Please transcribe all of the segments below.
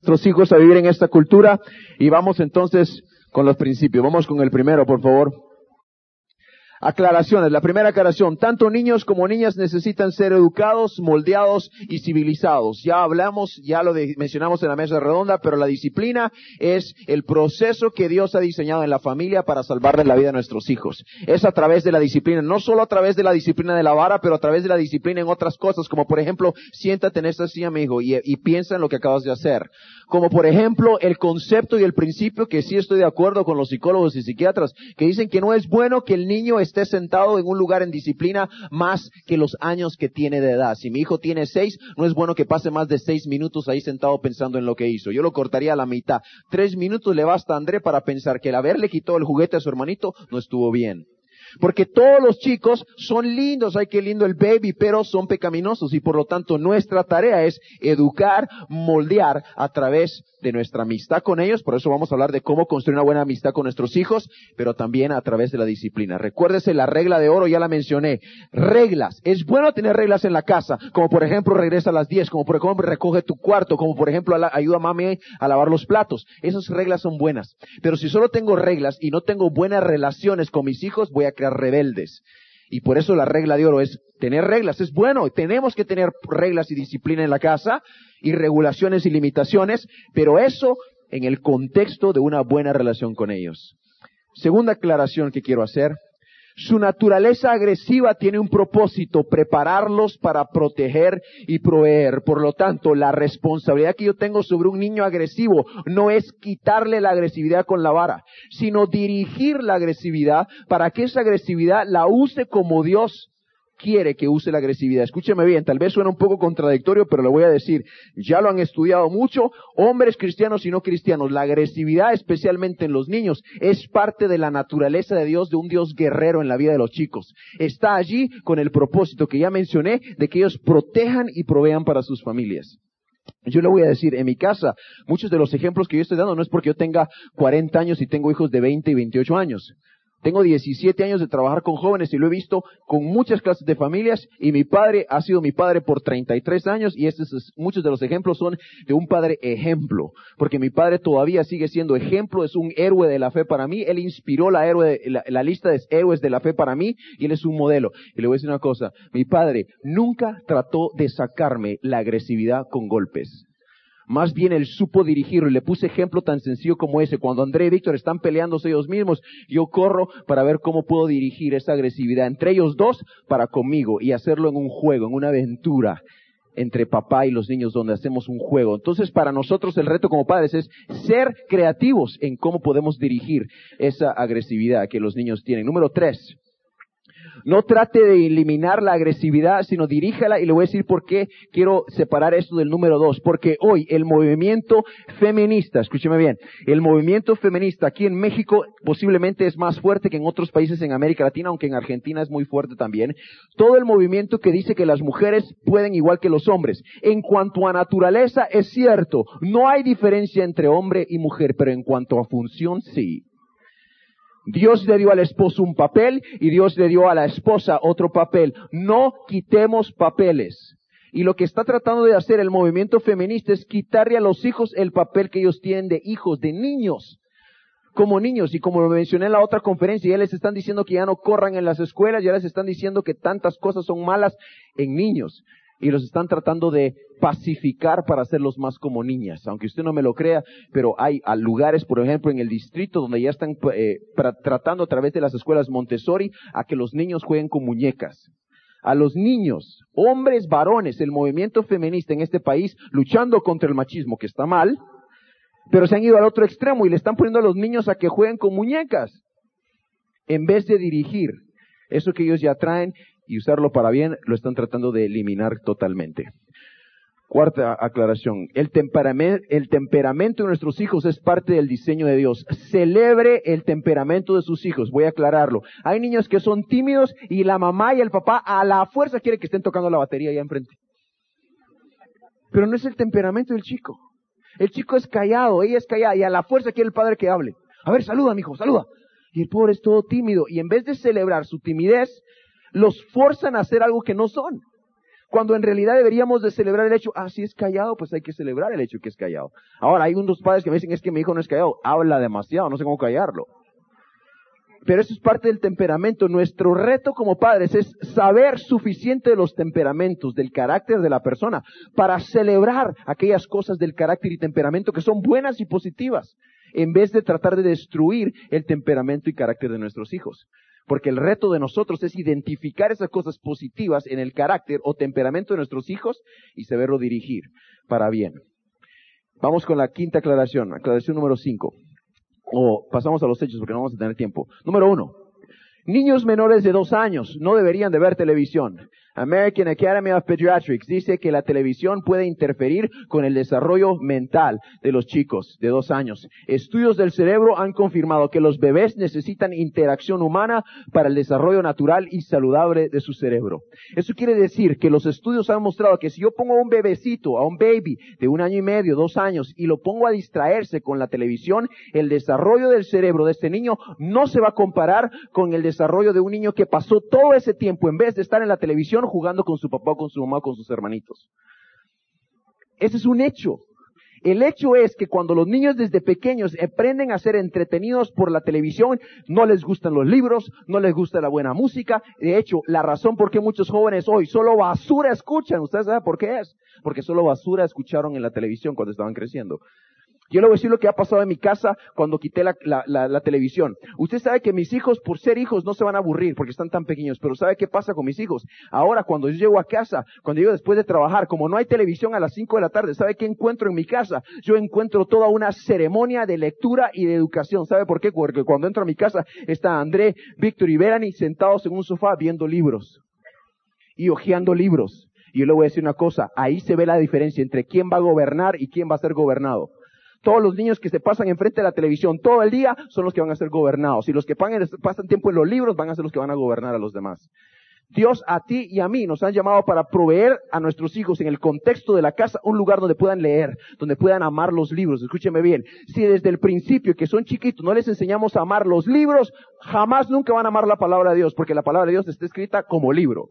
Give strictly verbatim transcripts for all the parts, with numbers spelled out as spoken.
nuestros hijos a vivir en esta cultura y vamos entonces con los principios. Vamos con el primero, por favor. Aclaraciones. La primera aclaración. Tanto niños como niñas necesitan ser educados, moldeados y civilizados. Ya hablamos, ya lo de, mencionamos en la mesa redonda, pero la disciplina es el proceso que Dios ha diseñado en la familia para salvarle la vida a nuestros hijos. Es a través de la disciplina, no solo a través de la disciplina de la vara, pero a través de la disciplina en otras cosas, como por ejemplo, siéntate en esta silla, mi hijo, y, y piensa en lo que acabas de hacer. Como por ejemplo, el concepto y el principio, que sí estoy de acuerdo con los psicólogos y psiquiatras, que dicen que no es bueno que el niño esté sentado en un lugar en disciplina más que los años que tiene de edad. Si mi hijo tiene seis, no es bueno que pase más de seis minutos ahí sentado pensando en lo que hizo. Yo lo cortaría a la mitad. Tres minutos le basta a André para pensar que el haberle quitado el juguete a su hermanito no estuvo bien. Porque todos los chicos son lindos, ay qué lindo el baby, pero son pecaminosos y por lo tanto nuestra tarea es educar, moldear a través de nuestra amistad con ellos. Por eso vamos a hablar de cómo construir una buena amistad con nuestros hijos, pero también a través de la disciplina. Recuérdese la regla de oro, ya la mencioné. Reglas. Es bueno tener reglas en la casa, como por ejemplo regresa a las diez, como por ejemplo recoge tu cuarto, como por ejemplo ayuda a mami a lavar los platos. Esas reglas son buenas. Pero si solo tengo reglas y no tengo buenas relaciones con mis hijos, voy a crear rebeldes. Y por eso la regla de oro es tener reglas. Es bueno, tenemos que tener reglas y disciplina en la casa y regulaciones y limitaciones, pero eso en el contexto de una buena relación con ellos. Segunda aclaración que quiero hacer. Su naturaleza agresiva tiene un propósito, prepararlos para proteger y proveer. Por lo tanto, la responsabilidad que yo tengo sobre un niño agresivo no es quitarle la agresividad con la vara, sino dirigir la agresividad para que esa agresividad la use como Dios quiere que use la agresividad. Escúcheme bien, tal vez suena un poco contradictorio, pero le voy a decir, ya lo han estudiado mucho, hombres cristianos y no cristianos, la agresividad, especialmente en los niños, es parte de la naturaleza de Dios, de un Dios guerrero en la vida de los chicos. Está allí con el propósito que ya mencioné, de que ellos protejan y provean para sus familias. Yo le voy a decir, en mi casa, muchos de los ejemplos que yo estoy dando no es porque yo tenga cuarenta años y tengo hijos de veinte y veintiocho años. Tengo diecisiete años de trabajar con jóvenes y lo he visto con muchas clases de familias y mi padre ha sido mi padre por treinta y tres años y estos, muchos de los ejemplos son de un padre ejemplo, porque mi padre todavía sigue siendo ejemplo, es un héroe de la fe para mí, él inspiró la, héroe, la, la lista de héroes de la fe para mí y él es un modelo. Y le voy a decir una cosa, mi padre nunca trató de sacarme la agresividad con golpes. Más bien él supo dirigirlo y le puse ejemplo tan sencillo como ese. Cuando André y Víctor están peleándose ellos mismos, yo corro para ver cómo puedo dirigir esa agresividad entre ellos dos para conmigo y hacerlo en un juego, en una aventura entre papá y los niños donde hacemos un juego. Entonces para nosotros el reto como padres es ser creativos en cómo podemos dirigir esa agresividad que los niños tienen. Número tres. No trate de eliminar la agresividad, sino diríjala, y le voy a decir por qué quiero separar esto del número dos. Porque hoy el movimiento feminista, escúcheme bien, el movimiento feminista aquí en México posiblemente es más fuerte que en otros países en América Latina, aunque en Argentina es muy fuerte también. Todo el movimiento que dice que las mujeres pueden igual que los hombres. En cuanto a naturaleza es cierto, no hay diferencia entre hombre y mujer, pero en cuanto a función sí. Dios le dio al esposo un papel y Dios le dio a la esposa otro papel. No quitemos papeles. Y lo que está tratando de hacer el movimiento feminista es quitarle a los hijos el papel que ellos tienen de hijos, de niños. Como niños, y como lo mencioné en la otra conferencia, ya les están diciendo que ya no corran en las escuelas, ya les están diciendo que tantas cosas son malas en niños. Y los están tratando de pacificar para hacerlos más como niñas. Aunque usted no me lo crea, pero hay lugares, por ejemplo, en el distrito donde ya están eh, pra- tratando a través de las escuelas Montessori a que los niños jueguen con muñecas. A los niños, hombres, varones, el movimiento feminista en este país luchando contra el machismo, que está mal, pero se han ido al otro extremo y le están poniendo a los niños a que jueguen con muñecas en vez de dirigir eso que ellos ya traen y usarlo para bien, lo están tratando de eliminar totalmente. Cuarta aclaración, el temperamento, el temperamento de nuestros hijos es parte del diseño de Dios. Celebre el temperamento de sus hijos, voy a aclararlo. Hay niños que son tímidos y la mamá y el papá a la fuerza quieren que estén tocando la batería allá enfrente. Pero no es el temperamento del chico. El chico es callado, ella es callada y a la fuerza quiere el padre que hable. A ver, saluda, mijo, saluda. Y el pobre es todo tímido y en vez de celebrar su timidez, los forzan a hacer algo que no son. Cuando en realidad deberíamos de celebrar el hecho, ah, si es callado, pues hay que celebrar el hecho que es callado. Ahora, hay unos padres que me dicen, es que mi hijo no es callado, habla demasiado, no sé cómo callarlo. Pero eso es parte del temperamento. Nuestro reto como padres es saber suficiente de los temperamentos, del carácter de la persona, para celebrar aquellas cosas del carácter y temperamento que son buenas y positivas, en vez de tratar de destruir el temperamento y carácter de nuestros hijos. Porque el reto de nosotros es identificar esas cosas positivas en el carácter o temperamento de nuestros hijos y saberlo dirigir para bien. Vamos con la quinta aclaración, aclaración número cinco. O pasamos a los hechos porque no vamos a tener tiempo. Número uno. Niños menores de dos años no deberían de ver televisión. American Academy of Pediatrics dice que la televisión puede interferir con el desarrollo mental de los chicos de dos años. Estudios del cerebro han confirmado que los bebés necesitan interacción humana para el desarrollo natural y saludable de su cerebro. Eso quiere decir que los estudios han mostrado que si yo pongo a un bebecito, a un baby de un año y medio, dos años, y lo pongo a distraerse con la televisión, el desarrollo del cerebro de este niño no se va a comparar con el desarrollo de un niño que pasó todo ese tiempo, en vez de estar en la televisión, jugando con su papá, con su mamá, con sus hermanitos. Ese es un hecho. El hecho es que cuando los niños desde pequeños aprenden a ser entretenidos por la televisión, no les gustan los libros, no les gusta la buena música. De hecho, la razón por qué muchos jóvenes hoy solo basura escuchan, ¿ustedes saben por qué es? Porque solo basura escucharon en la televisión cuando estaban creciendo. Yo le voy a decir lo que ha pasado en mi casa cuando quité la, la, la, la televisión. Usted sabe que mis hijos, por ser hijos, no se van a aburrir porque están tan pequeños. Pero ¿sabe qué pasa con mis hijos? Ahora, cuando yo llego a casa, cuando llego después de trabajar, como no hay televisión a las cinco de la tarde, ¿sabe qué encuentro en mi casa? Yo encuentro toda una ceremonia de lectura y de educación. ¿Sabe por qué? Porque cuando entro a mi casa está André, Víctor y Verani sentados en un sofá viendo libros y hojeando libros. Y yo le voy a decir una cosa, ahí se ve la diferencia entre quién va a gobernar y quién va a ser gobernado. Todos los niños que se pasan enfrente de la televisión todo el día son los que van a ser gobernados. Y los que pasan tiempo en los libros van a ser los que van a gobernar a los demás. Dios a ti y a mí nos han llamado para proveer a nuestros hijos en el contexto de la casa un lugar donde puedan leer, donde puedan amar los libros. Escúcheme bien, si desde el principio que son chiquitos no les enseñamos a amar los libros, jamás nunca van a amar la palabra de Dios, porque la palabra de Dios está escrita como libro.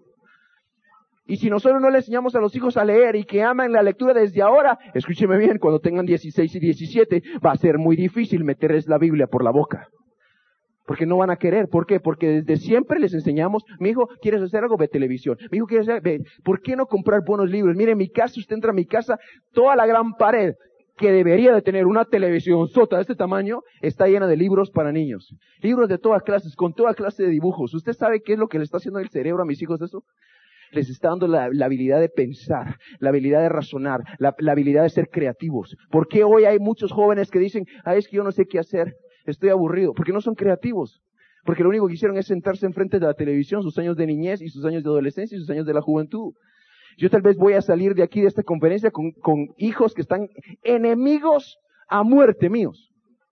Y si nosotros no le enseñamos a los hijos a leer y que aman la lectura desde ahora, escúcheme bien, cuando tengan dieciséis y diecisiete, va a ser muy difícil meterles la Biblia por la boca. Porque no van a querer. ¿Por qué? Porque desde siempre les enseñamos, mi hijo, ¿quieres hacer algo? Ve televisión. Mi hijo, ¿quieres hacer? Ve. ¿Por qué no comprar buenos libros? Mire, en mi casa, usted entra a mi casa, toda la gran pared que debería de tener una televisión sota de este tamaño, está llena de libros para niños. Libros de todas clases, con toda clase de dibujos. ¿Usted sabe qué es lo que le está haciendo el cerebro a mis hijos eso? Les está dando la, la habilidad de pensar, la habilidad de razonar, la, la habilidad de ser creativos. ¿Por qué hoy hay muchos jóvenes que dicen, ah, es que yo no sé qué hacer, estoy aburrido? Porque no son creativos. Porque lo único que hicieron es sentarse enfrente de la televisión, sus años de niñez y sus años de adolescencia y sus años de la juventud. Yo tal vez voy a salir de aquí, de esta conferencia, con, con hijos que están enemigos a muerte míos.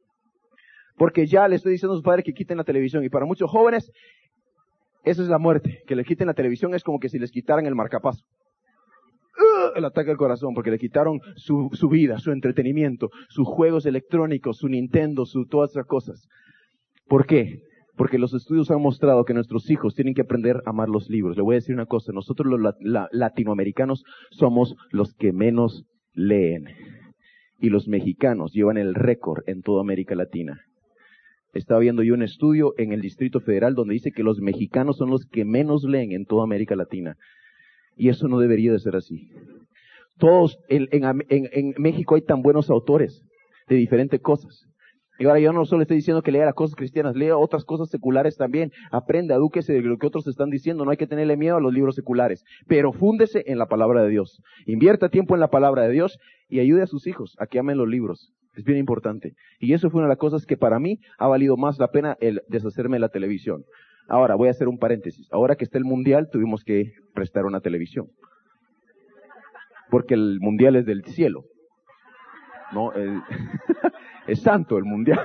Porque ya le estoy diciendo a sus padres que quiten la televisión. Y para muchos jóvenes, esa es la muerte. Que les quiten la televisión es como que si les quitaran el marcapaso. Uh, el ataque al corazón, porque le quitaron su, su vida, su entretenimiento, sus juegos electrónicos, su Nintendo, su todas esas cosas. ¿Por qué? Porque los estudios han mostrado que nuestros hijos tienen que aprender a amar los libros. Le voy a decir una cosa, nosotros los la, la, latinoamericanos somos los que menos leen. Y los mexicanos llevan el récord en toda América Latina. Estaba viendo yo un estudio en el Distrito Federal donde dice que los mexicanos son los que menos leen en toda América Latina. Y eso no debería de ser así. Todos, en, en, en, en México hay tan buenos autores de diferentes cosas. Y ahora yo no solo estoy diciendo que lea las cosas cristianas, lea otras cosas seculares también. Aprenda, edúquese de lo que otros están diciendo. No hay que tenerle miedo a los libros seculares. Pero fúndese en la palabra de Dios. Invierta tiempo en la palabra de Dios y ayude a sus hijos a que amen los libros. Es bien importante. Y eso fue una de las cosas que para mí ha valido más la pena el deshacerme de la televisión. Ahora, voy a hacer un paréntesis. Ahora que está el mundial, tuvimos que prestar una televisión. Porque el mundial es del cielo. No, el... es santo el mundial.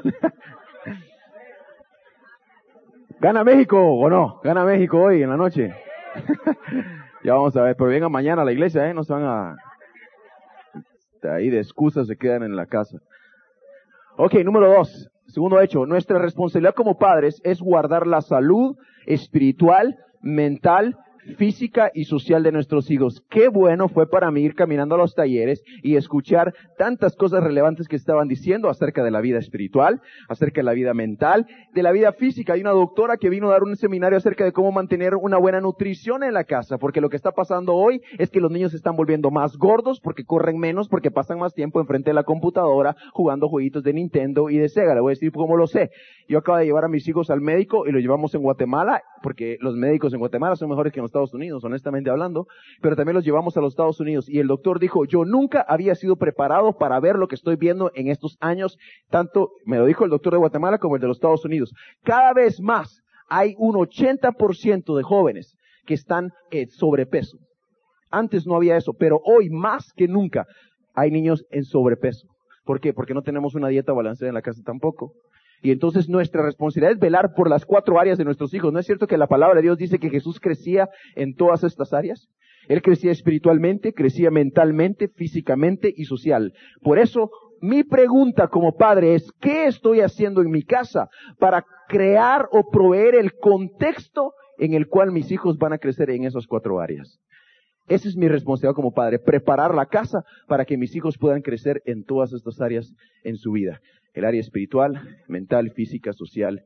¿Gana México o no? ¿Gana México hoy en la noche? Ya vamos a ver, pero vengan mañana a la iglesia, ¿eh? No se van a... ahí de excusas se quedan en la casa. Ok, número dos. Segundo hecho, nuestra responsabilidad como padres es guardar la salud espiritual, mental, física y social de nuestros hijos. Qué bueno fue para mí ir caminando a los talleres y escuchar tantas cosas relevantes que estaban diciendo acerca de la vida espiritual, acerca de la vida mental, de la vida física. Hay una doctora que vino a dar un seminario acerca de cómo mantener una buena nutrición en la casa, porque lo que está pasando hoy es que los niños se están volviendo más gordos porque corren menos, porque pasan más tiempo enfrente de la computadora jugando jueguitos de Nintendo y de Sega. Le voy a decir cómo lo sé. Yo acabo de llevar a mis hijos al médico y los llevamos en Guatemala, porque los médicos en Guatemala son mejores que en los Estados Unidos, honestamente hablando, pero también los llevamos a los Estados Unidos y el doctor dijo, yo nunca había sido preparado para ver lo que estoy viendo en estos años, tanto me lo dijo el doctor de Guatemala como el de los Estados Unidos. Cada vez más hay un ochenta por ciento de jóvenes que están en sobrepeso. Antes no había eso, pero hoy más que nunca hay niños en sobrepeso. ¿Por qué? Porque no tenemos una dieta balanceada en la casa tampoco. Y entonces nuestra responsabilidad es velar por las cuatro áreas de nuestros hijos. ¿No es cierto que la palabra de Dios dice que Jesús crecía en todas estas áreas? Él crecía espiritualmente, crecía mentalmente, físicamente y social. Por eso, mi pregunta como padre es, ¿qué estoy haciendo en mi casa para crear o proveer el contexto en el cual mis hijos van a crecer en esas cuatro áreas? Esa es mi responsabilidad como padre, preparar la casa para que mis hijos puedan crecer en todas estas áreas en su vida. El área espiritual, mental, física, social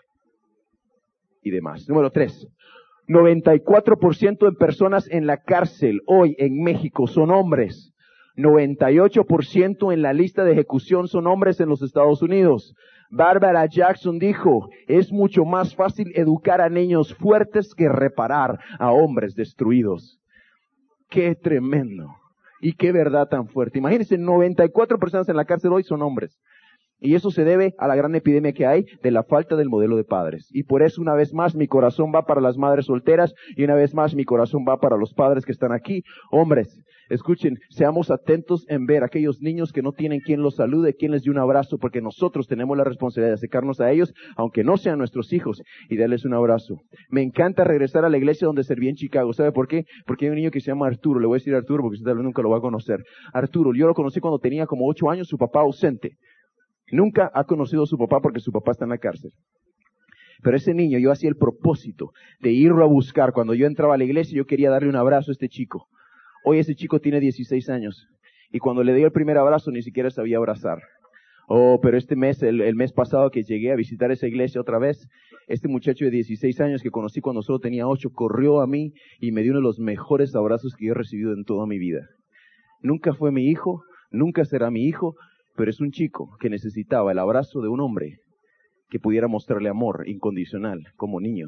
y demás. Número tres. noventa y cuatro por ciento de personas en la cárcel hoy en México son hombres. noventa y ocho por ciento en la lista de ejecución son hombres en los Estados Unidos. Barbara Jackson dijo, es mucho más fácil educar a niños fuertes que reparar a hombres destruidos. ¡Qué tremendo! Y qué verdad tan fuerte. Imagínense, noventa y cuatro personas en la cárcel hoy son hombres. Y eso se debe a la gran epidemia que hay de la falta del modelo de padres. Y por eso una vez más mi corazón va para las madres solteras y una vez más mi corazón va para los padres que están aquí. Hombres, escuchen, seamos atentos en ver a aquellos niños que no tienen quien los salude, quien les dé un abrazo, porque nosotros tenemos la responsabilidad de acercarnos a ellos, aunque no sean nuestros hijos, y darles un abrazo. Me encanta regresar a la iglesia donde serví en Chicago. ¿Sabe por qué? Porque hay un niño que se llama Arturo. Le voy a decir Arturo porque usted tal vez nunca lo va a conocer. Arturo, yo lo conocí cuando tenía como ocho años, su papá ausente. Nunca ha conocido a su papá porque su papá está en la cárcel. Pero ese niño, yo hacía el propósito de irlo a buscar. Cuando yo entraba a la iglesia, yo quería darle un abrazo a este chico. Hoy ese chico tiene dieciséis años. Y cuando le di el primer abrazo, ni siquiera sabía abrazar. Oh, pero este mes, el, el mes pasado que llegué a visitar esa iglesia otra vez, este muchacho de dieciséis años que conocí cuando solo tenía ocho, corrió a mí y me dio uno de los mejores abrazos que yo he recibido en toda mi vida. Nunca fue mi hijo, nunca será mi hijo, pero es un chico que necesitaba el abrazo de un hombre que pudiera mostrarle amor incondicional como niño.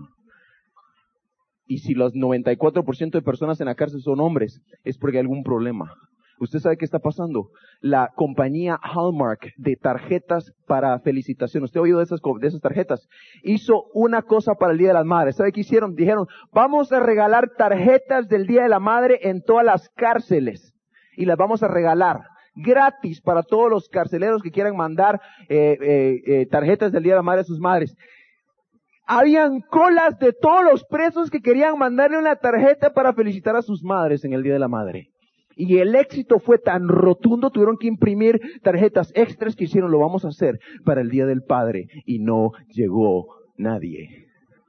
Y si los noventa y cuatro por ciento de personas en la cárcel son hombres, es porque hay algún problema. ¿Usted sabe qué está pasando? La compañía Hallmark de tarjetas para felicitación, ¿usted ha oído de esas, de esas tarjetas? Hizo una cosa para el Día de las Madres. ¿Sabe qué hicieron? Dijeron, vamos a regalar tarjetas del Día de la Madre en todas las cárceles. Y las vamos a regalar gratis para todos los carceleros que quieran mandar eh, eh, eh, tarjetas del Día de la Madre a sus madres. Habían colas de todos los presos que querían mandarle una tarjeta para felicitar a sus madres en el Día de la Madre. Y el éxito fue tan rotundo, tuvieron que imprimir tarjetas extras que hicieron, lo vamos a hacer para el Día del Padre. Y no llegó nadie.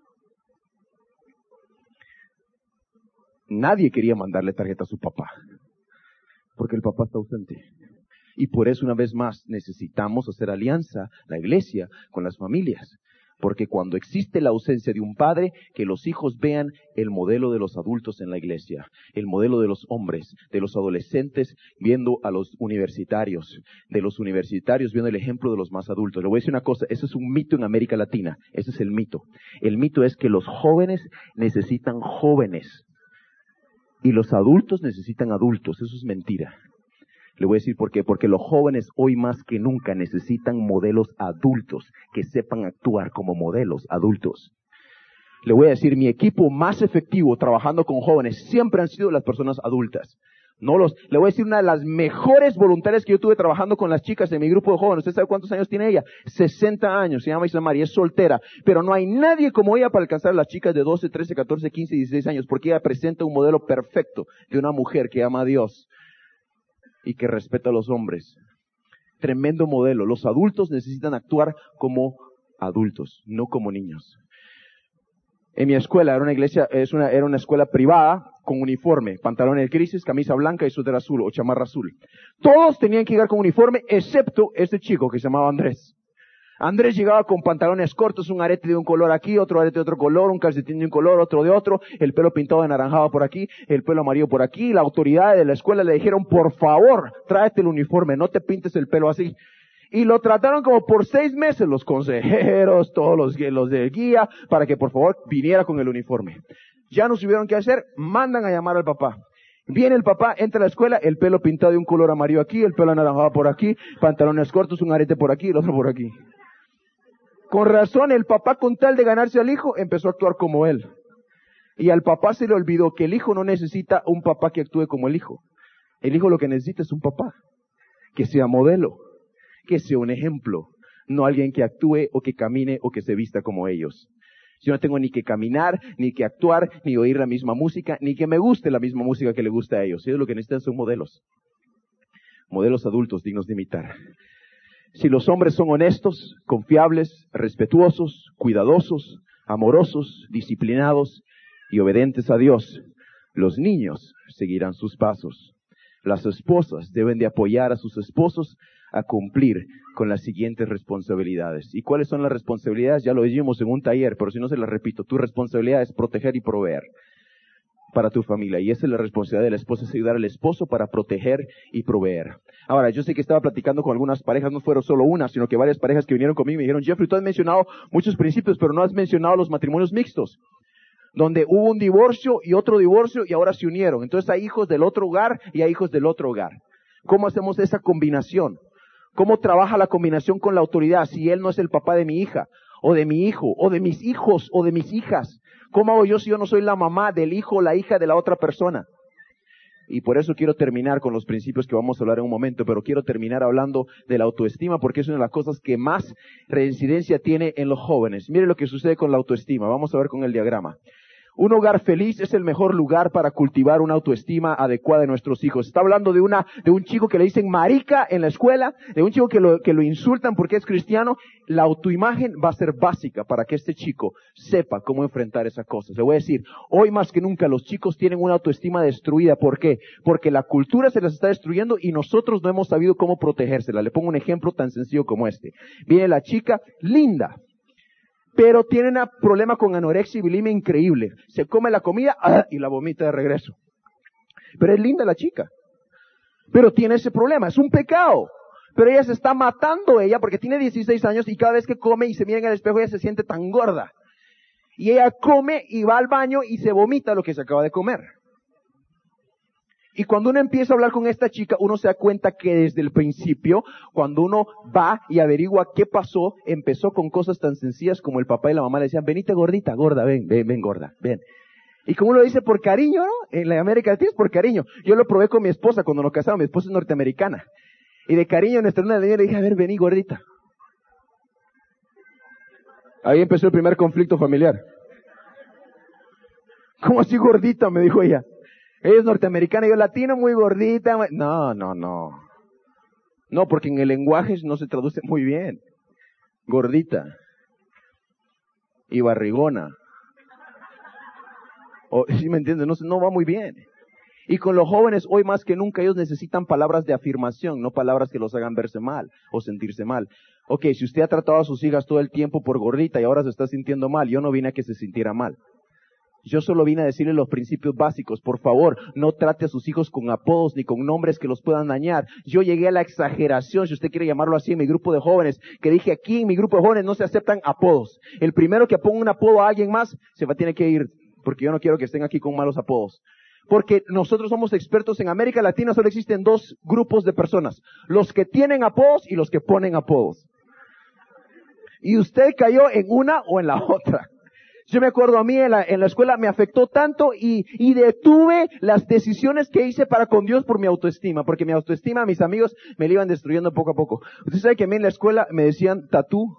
Nadie quería mandarle tarjeta a su papá, porque el papá está ausente. Y por eso una vez más necesitamos hacer alianza, la iglesia, con las familias. Porque cuando existe la ausencia de un padre, que los hijos vean el modelo de los adultos en la iglesia, el modelo de los hombres, de los adolescentes viendo a los universitarios, de los universitarios viendo el ejemplo de los más adultos. Le voy a decir una cosa, eso es un mito en América Latina, ese es el mito. El mito es que los jóvenes necesitan jóvenes y los adultos necesitan adultos, eso es mentira. Le voy a decir por qué. Porque los jóvenes hoy más que nunca necesitan modelos adultos que sepan actuar como modelos adultos. Le voy a decir, mi equipo más efectivo trabajando con jóvenes siempre han sido las personas adultas. No los, le voy a decir una de las mejores voluntarias que yo tuve trabajando con las chicas en mi grupo de jóvenes. ¿Usted sabe cuántos años tiene ella? sesenta años, se llama Isamar y es soltera. Pero no hay nadie como ella para alcanzar a las chicas de doce, trece, catorce, quince, dieciséis años, porque ella presenta un modelo perfecto de una mujer que ama a Dios y que respeta a los hombres. Tremendo modelo. Los adultos necesitan actuar como adultos, no como niños. En mi escuela, era una iglesia, es una, era una escuela privada con uniforme, pantalones grises, camisa blanca y suéter azul o chamarra azul. Todos tenían que llegar con uniforme, excepto este chico que se llamaba Andrés. Andrés llegaba con pantalones cortos, un arete de un color aquí, otro arete de otro color, un calcetín de un color, otro de otro, el pelo pintado de naranjado por aquí, el pelo amarillo por aquí. La autoridad de la escuela le dijeron, por favor, tráete el uniforme, no te pintes el pelo así. Y lo trataron como por seis meses los consejeros, todos los, los de guía, para que por favor viniera con el uniforme. Ya no supieron qué hacer, mandan a llamar al papá. Viene el papá, entra a la escuela, el pelo pintado de un color amarillo aquí, el pelo anaranjado por aquí, pantalones cortos, un arete por aquí, el otro por aquí. Con razón, el papá, con tal de ganarse al hijo, empezó a actuar como él. Y al papá se le olvidó que el hijo no necesita un papá que actúe como el hijo. El hijo lo que necesita es un papá que sea modelo, que sea un ejemplo, no alguien que actúe o que camine o que se vista como ellos. Yo no tengo ni que caminar, ni que actuar, ni oír la misma música, ni que me guste la misma música que le gusta a ellos. Ellos lo que necesitan son modelos. Modelos adultos dignos de imitar. Si los hombres son honestos, confiables, respetuosos, cuidadosos, amorosos, disciplinados y obedientes a Dios, los niños seguirán sus pasos. Las esposas deben de apoyar a sus esposos a cumplir con las siguientes responsabilidades. ¿Y cuáles son las responsabilidades? Ya lo dijimos en un taller, pero si no se las repito, tu responsabilidad es proteger y proveer para tu familia. Y esa es la responsabilidad de la esposa, es ayudar al esposo para proteger y proveer. Ahora, yo sé que estaba platicando con algunas parejas, no fueron solo una, sino que varias parejas que vinieron conmigo y me dijeron, Jeffrey, tú has mencionado muchos principios, pero no has mencionado los matrimonios mixtos, donde hubo un divorcio y otro divorcio y ahora se unieron. Entonces hay hijos del otro hogar y hay hijos del otro hogar. ¿Cómo hacemos esa combinación? ¿Cómo trabaja la combinación con la autoridad si él no es el papá de mi hija, o de mi hijo, o de mis hijos, o de mis hijas? ¿Cómo hago yo si yo no soy la mamá del hijo o la hija de la otra persona? Y por eso quiero terminar con los principios que vamos a hablar en un momento, pero quiero terminar hablando de la autoestima porque es una de las cosas que más reincidencia tiene en los jóvenes. Mire lo que sucede con la autoestima. Vamos a ver con el diagrama. Un hogar feliz es el mejor lugar para cultivar una autoestima adecuada de nuestros hijos. Está hablando de una, de un chico que le dicen marica en la escuela, de un chico que lo, que lo insultan porque es cristiano. La autoimagen va a ser básica para que este chico sepa cómo enfrentar esas cosas. Le voy a decir, hoy más que nunca los chicos tienen una autoestima destruida. ¿Por qué? Porque la cultura se las está destruyendo y nosotros no hemos sabido cómo protegérsela. Le pongo un ejemplo tan sencillo como este. Viene la chica linda, pero tiene un problema con anorexia y bulimia increíble. Se come la comida ¡ah! Y la vomita de regreso. Pero es linda la chica. Pero tiene ese problema, es un pecado. Pero ella se está matando ella porque tiene dieciséis años y cada vez que come y se mira en el espejo ella se siente tan gorda. Y ella come y va al baño y se vomita lo que se acaba de comer. Y cuando uno empieza a hablar con esta chica, uno se da cuenta que desde el principio, cuando uno va y averigua qué pasó, empezó con cosas tan sencillas como el papá y la mamá le decían, venite gordita, gorda, ven, ven, ven gorda, ven. Y como uno lo dice por cariño, ¿no? En la América Latina es por cariño. Yo lo probé con mi esposa cuando nos casamos, mi esposa es norteamericana. Y de cariño, en nuestra luna de miel le dije, a ver, vení gordita. Ahí empezó el primer conflicto familiar. ¿Cómo así gordita? Me dijo ella. Ella es norteamericana y yo latino, muy gordita. No, no, no. No, porque en el lenguaje no se traduce muy bien. Gordita. Y barrigona. O, ¿sí me entiendes? No, no va muy bien. Y con los jóvenes, hoy más que nunca, ellos necesitan palabras de afirmación, no palabras que los hagan verse mal o sentirse mal. Ok, si usted ha tratado a sus hijas todo el tiempo por gordita y ahora se está sintiendo mal, yo no vine a que se sintiera mal. Yo solo vine a decirle los principios básicos. Por favor, no trate a sus hijos con apodos ni con nombres que los puedan dañar. Yo llegué a la exageración, si usted quiere llamarlo así, en mi grupo de jóvenes, que dije aquí en mi grupo de jóvenes no se aceptan apodos. El primero que ponga un apodo a alguien más, se va a tener que ir, porque yo no quiero que estén aquí con malos apodos. Porque nosotros somos expertos en América Latina, solo existen dos grupos de personas. Los que tienen apodos y los que ponen apodos. Y usted cayó en una o en la otra. Yo me acuerdo a mí en la, en la escuela me afectó tanto y, y detuve las decisiones que hice para con Dios por mi autoestima, porque mi autoestima, mis amigos, me la iban destruyendo poco a poco. Usted sabe que a mí en la escuela me decían tatú,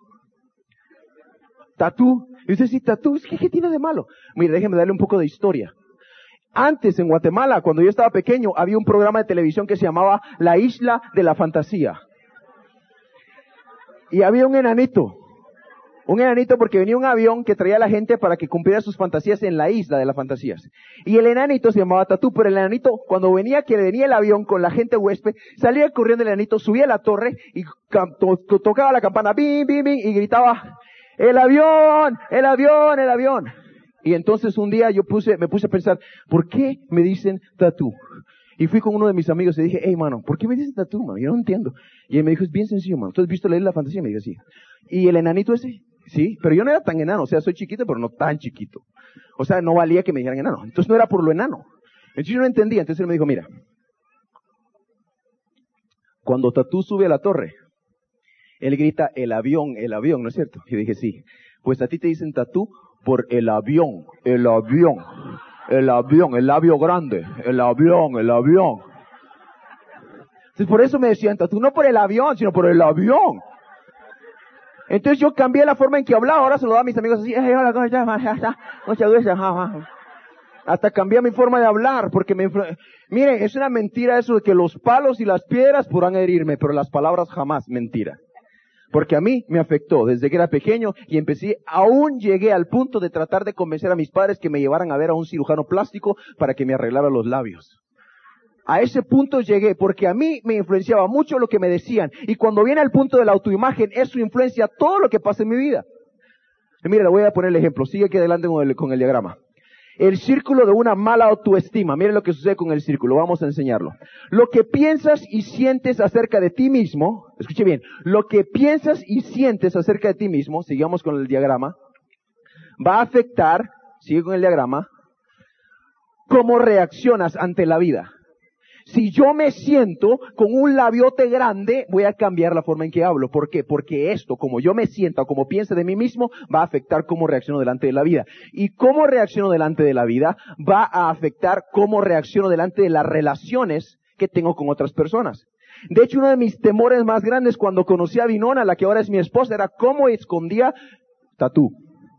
tatú, y usted dice, tatú, ¿qué, qué tiene de malo? Mire, déjeme darle un poco de historia. Antes en Guatemala, cuando yo estaba pequeño, había un programa de televisión que se llamaba La Isla de la Fantasía. Y había un enanito. Un enanito porque venía un avión que traía a la gente para que cumpliera sus fantasías en la isla de las fantasías. Y el enanito se llamaba Tatú, pero el enanito, cuando venía, que venía el avión con la gente huésped, salía corriendo el enanito, subía a la torre y to to tocaba la campana, bim, bim, bim, y gritaba, ¡el avión! ¡El avión! ¡El avión! Y entonces un día yo puse, me puse a pensar, ¿por qué me dicen Tatú? Y fui con uno de mis amigos y dije, hey, mano, ¿por qué me dicen Tatú, mano? Yo no entiendo. Y él me dijo, es bien sencillo, mano. ¿Tú has visto leer la fantasía? Me dijo, sí. ¿Y el enanito ese? Sí, pero yo no era tan enano, o sea, soy chiquito, pero no tan chiquito. O sea, no valía que me dijeran enano. Entonces no era por lo enano. Entonces yo no entendía. Entonces él me dijo, mira, cuando Tatú sube a la torre, él grita, el avión, el avión, ¿no es cierto? Y dije, sí. Pues a ti te dicen Tatú por el avión, el avión, el avión, el labio grande, el avión, el avión. Entonces por eso me decían Tatú, no por el avión, sino por el avión. Entonces yo cambié la forma en que hablaba, ahora se lo daba a mis amigos así, hey, hola, ¿cómo estás? Muchas gracias. Hasta cambié mi forma de hablar, porque me... Miren, es una mentira eso de que los palos y las piedras podrán herirme, pero las palabras jamás, mentira. Porque a mí me afectó desde que era pequeño y empecé, aún llegué al punto de tratar de convencer a mis padres que me llevaran a ver a un cirujano plástico para que me arreglara los labios. A ese punto llegué, porque a mí me influenciaba mucho lo que me decían. Y cuando viene al punto de la autoimagen, eso influencia todo lo que pasa en mi vida. Y mira, le voy a poner el ejemplo. Sigue aquí adelante con el, con el diagrama. El círculo de una mala autoestima. Miren lo que sucede con el círculo. Vamos a enseñarlo. Lo que piensas y sientes acerca de ti mismo. Escuche bien. Lo que piensas y sientes acerca de ti mismo. Sigamos con el diagrama. Va a afectar, sigue con el diagrama, cómo reaccionas ante la vida. Si yo me siento con un labiote grande, voy a cambiar la forma en que hablo. ¿Por qué? Porque esto, como yo me siento o como pienso de mí mismo, va a afectar cómo reacciono delante de la vida. Y cómo reacciono delante de la vida va a afectar cómo reacciono delante de las relaciones que tengo con otras personas. De hecho, uno de mis temores más grandes cuando conocí a Vinona, la que ahora es mi esposa, era cómo escondía Tatú.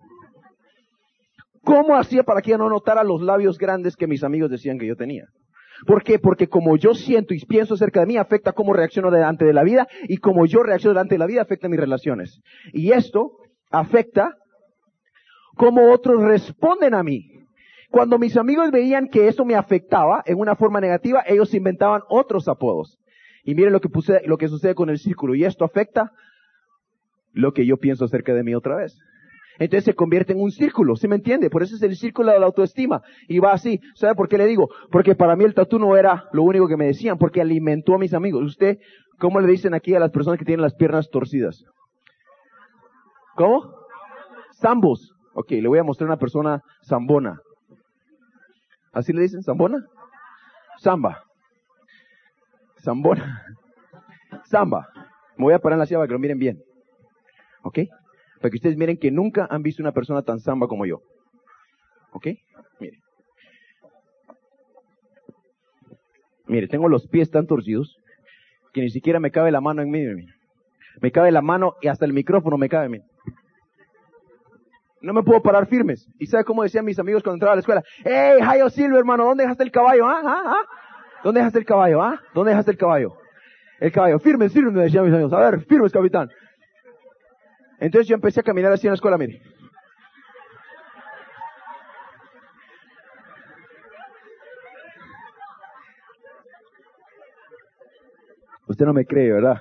¿Cómo hacía para que ella no notara los labios grandes que mis amigos decían que yo tenía? ¿Por qué? Porque como yo siento y pienso acerca de mí, afecta cómo reacciono delante de la vida, y como yo reacciono delante de la vida, afecta mis relaciones. Y esto afecta cómo otros responden a mí. Cuando mis amigos veían que eso me afectaba en una forma negativa, ellos inventaban otros apodos. Y miren lo que, puse, lo que sucede con el círculo, y esto afecta lo que yo pienso acerca de mí otra vez. Entonces se convierte en un círculo, ¿sí me entiende? Por eso es el círculo de la autoestima. Y va así. ¿Sabe por qué le digo? Porque para mí el tatú no era lo único que me decían, porque alimentó a mis amigos. ¿Usted, cómo le dicen aquí a las personas que tienen las piernas torcidas? ¿Cómo? Zambos. Ok, le voy a mostrar una persona zambona. ¿Así le dicen? ¿Zambona? Zamba. Zambona. Zamba. Me voy a parar en la silla para que lo miren bien. ¿Ok? Para que ustedes miren que nunca han visto una persona tan zamba como yo. ¿Ok? Mire. Mire, tengo los pies tan torcidos que ni siquiera me cabe la mano en mí. Mire. Me cabe la mano y hasta el micrófono me cabe. Mire. No me puedo parar firmes. ¿Y sabe cómo decían mis amigos cuando entraba a la escuela? ¡Hey, Jayo Silva, hermano! ¿Dónde dejaste el caballo? ¿Ah? ¿Ah? ¿Ah? ¿Dónde dejaste el caballo? ¿Ah? ¿Dónde dejaste el caballo? El caballo. Firmes, firmes, me decían mis amigos. A ver, firmes, capitán. Entonces yo empecé a caminar así en la escuela, mire. Usted no me cree, ¿verdad?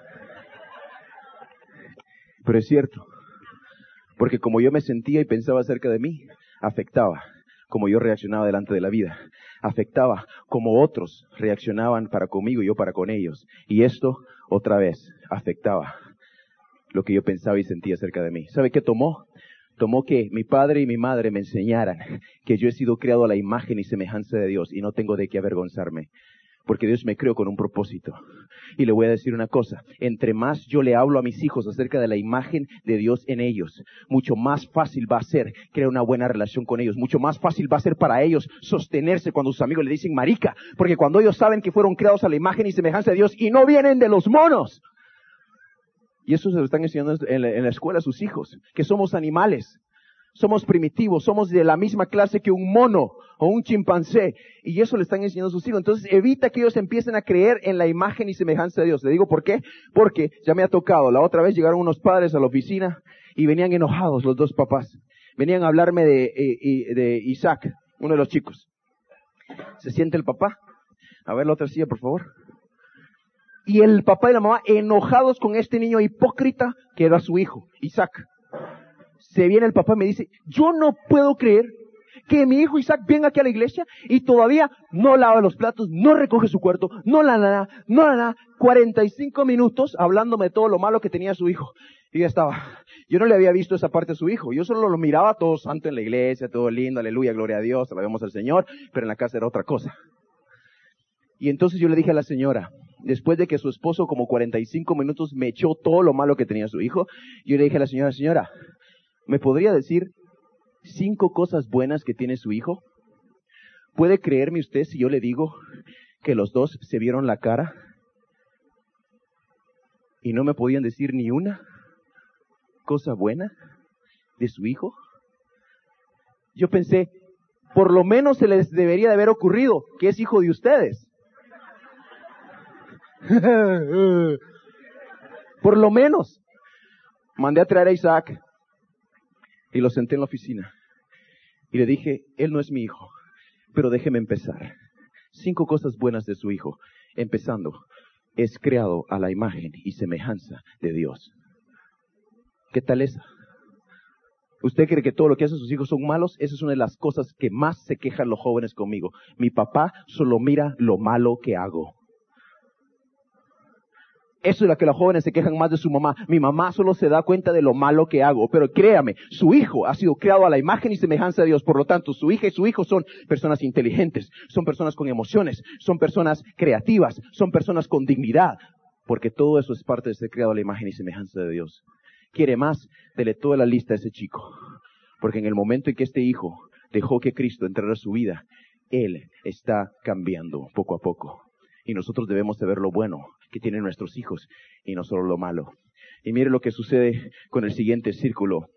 Pero es cierto. Porque como yo me sentía y pensaba acerca de mí, afectaba como yo reaccionaba delante de la vida. Afectaba como otros reaccionaban para conmigo y yo para con ellos. Y esto, otra vez, afectaba lo que yo pensaba y sentía acerca de mí. ¿Sabe qué tomó? Tomó que mi padre y mi madre me enseñaran que yo he sido creado a la imagen y semejanza de Dios y no tengo de qué avergonzarme. Porque Dios me creó con un propósito. Y le voy a decir una cosa, entre más yo le hablo a mis hijos acerca de la imagen de Dios en ellos, mucho más fácil va a ser crear una buena relación con ellos, mucho más fácil va a ser para ellos sostenerse cuando sus amigos le dicen marica, porque cuando ellos saben que fueron creados a la imagen y semejanza de Dios y no vienen de los monos. Y eso se lo están enseñando en la, en la escuela a sus hijos, que somos animales. Somos primitivos, somos de la misma clase que un mono o un chimpancé. Y eso le están enseñando a sus hijos. Entonces evita que ellos empiecen a creer en la imagen y semejanza de Dios. Le digo por qué. Porque ya me ha tocado. La otra vez llegaron unos padres a la oficina y venían enojados los dos papás. Venían a hablarme de, de, de Isaac, uno de los chicos. Se siente el papá. A ver la otra silla, por favor. Y el papá y la mamá enojados con este niño hipócrita que era su hijo, Isaac. Se viene el papá y me dice, yo no puedo creer que mi hijo Isaac venga aquí a la iglesia y todavía no lava los platos, no recoge su cuarto, no la nada, no la nada. cuarenta y cinco minutos hablándome de todo lo malo que tenía su hijo. Y yo estaba, yo no le había visto esa parte de su hijo. Yo solo lo miraba todo santo en la iglesia, todo lindo, aleluya, gloria a Dios, alabamos al Señor, pero en la casa era otra cosa. Y entonces yo le dije a la señora, después de que su esposo como cuarenta y cinco minutos me echó todo lo malo que tenía su hijo, yo le dije a la señora, señora, ¿me podría decir cinco cosas buenas que tiene su hijo? ¿Puede creerme usted si yo le digo que los dos se vieron la cara y no me podían decir ni una cosa buena de su hijo? Yo pensé, por lo menos se les debería de haber ocurrido que es hijo de ustedes. Por lo menos. Mandé a traer a Isaac y lo senté en la oficina. Y le dije, él no es mi hijo, pero déjeme empezar. Cinco cosas buenas de su hijo. Empezando, es creado a la imagen y semejanza de Dios. ¿Qué tal esa? ¿Usted cree que todo lo que hacen sus hijos son malos? Esa es una de las cosas que más se quejan los jóvenes conmigo. Mi papá solo mira lo malo que hago. Eso es lo que los jóvenes se quejan más de su mamá. Mi mamá solo se da cuenta de lo malo que hago. Pero créame, su hijo ha sido creado a la imagen y semejanza de Dios. Por lo tanto, su hija y su hijo son personas inteligentes, son personas con emociones, son personas creativas, son personas con dignidad. Porque todo eso es parte de ser creado a la imagen y semejanza de Dios. Quiere más, dele toda la lista a ese chico. Porque en el momento en que este hijo dejó que Cristo entrara a su vida, él está cambiando poco a poco. Y nosotros debemos de ver lo bueno que tienen nuestros hijos y no solo lo malo. Y mire lo que sucede con el siguiente círculo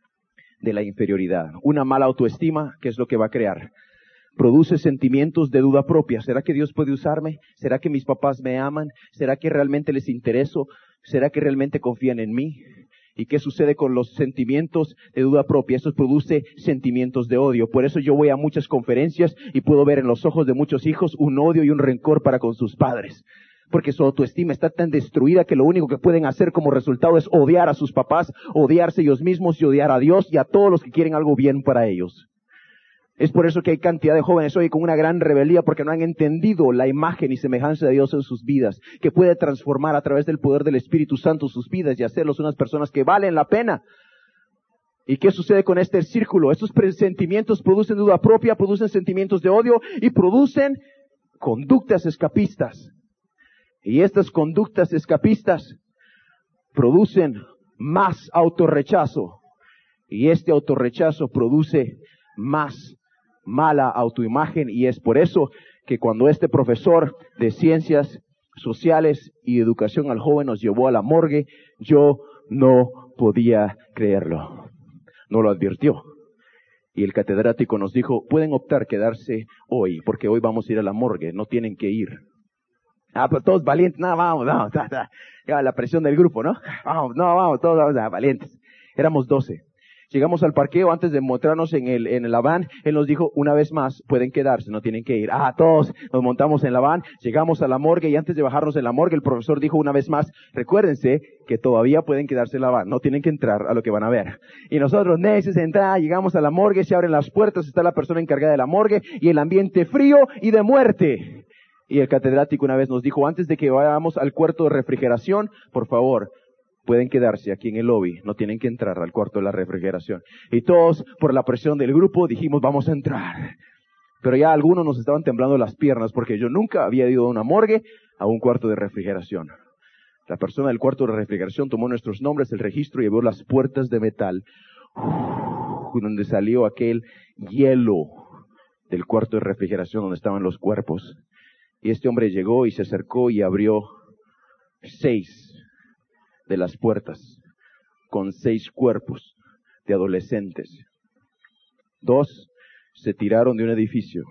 de la inferioridad. Una mala autoestima, ¿qué es lo que va a crear? Produce sentimientos de duda propia. ¿Será que Dios puede usarme? ¿Será que mis papás me aman? ¿Será que realmente les intereso? ¿Será que realmente confían en mí? ¿Y qué sucede con los sentimientos de duda propia? Eso produce sentimientos de odio. Por eso yo voy a muchas conferencias y puedo ver en los ojos de muchos hijos un odio y un rencor para con sus padres. Porque su autoestima está tan destruida que lo único que pueden hacer como resultado es odiar a sus papás, odiarse ellos mismos y odiar a Dios y a todos los que quieren algo bien para ellos. Es por eso que hay cantidad de jóvenes hoy con una gran rebeldía porque no han entendido la imagen y semejanza de Dios en sus vidas, que puede transformar a través del poder del Espíritu Santo sus vidas y hacerlos unas personas que valen la pena. ¿Y qué sucede con este círculo? Estos sentimientos producen duda propia, producen sentimientos de odio y producen conductas escapistas. Y estas conductas escapistas producen más autorrechazo. Y este autorrechazo produce más mala autoimagen, y es por eso que cuando este profesor de ciencias sociales y educación al joven nos llevó a la morgue, yo no podía creerlo. No lo advirtió. Y el catedrático nos dijo, pueden optar quedarse hoy, porque hoy vamos a ir a la morgue, no tienen que ir. Ah, pues todos valientes, no, vamos, vamos, ta, ta. Ya, la presión del grupo, ¿no? Vamos, no, vamos, todos vamos, ah, valientes. Éramos doce. Llegamos al parqueo antes de montarnos en el, en la van. Él nos dijo, una vez más, pueden quedarse, no tienen que ir. Ah, todos nos montamos en la van, llegamos a la morgue y antes de bajarnos en la morgue, el profesor dijo una vez más, recuérdense que todavía pueden quedarse en la van, no tienen que entrar a lo que van a ver. Y nosotros, neces, entrar, llegamos a la morgue, se abren las puertas, está la persona encargada de la morgue y el ambiente frío y de muerte. Y el catedrático una vez nos dijo, antes de que vayamos al cuarto de refrigeración, por favor, pueden quedarse aquí en el lobby, no tienen que entrar al cuarto de la refrigeración. Y todos, por la presión del grupo, dijimos, vamos a entrar. Pero ya algunos nos estaban temblando las piernas, porque yo nunca había ido a una morgue, a un cuarto de refrigeración. La persona del cuarto de refrigeración tomó nuestros nombres, el registro, y abrió las puertas de metal, uf, donde salió aquel hielo del cuarto de refrigeración donde estaban los cuerpos. Y este hombre llegó y se acercó y abrió seis de las puertas con seis cuerpos de adolescentes. Dos se tiraron de un edificio.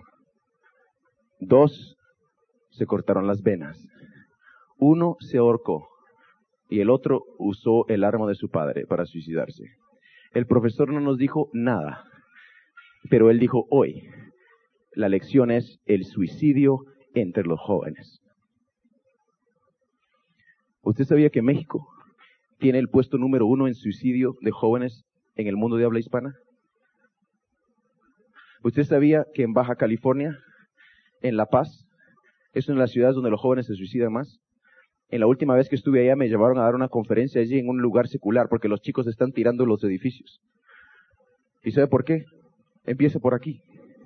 Dos se cortaron las venas. Uno se ahorcó y el otro usó el arma de su padre para suicidarse. El profesor no nos dijo nada, pero él dijo, hoy la lección es el suicidio entre los jóvenes. ¿Usted sabía que México tiene el puesto número uno en suicidio de jóvenes en el mundo de habla hispana? ¿Usted sabía que en Baja California, en La Paz, es una de las ciudades donde los jóvenes se suicidan más? En la última vez que estuve allá me llevaron a dar una conferencia allí en un lugar secular porque los chicos están tirando los edificios. ¿Y sabe por qué? Empieza por aquí.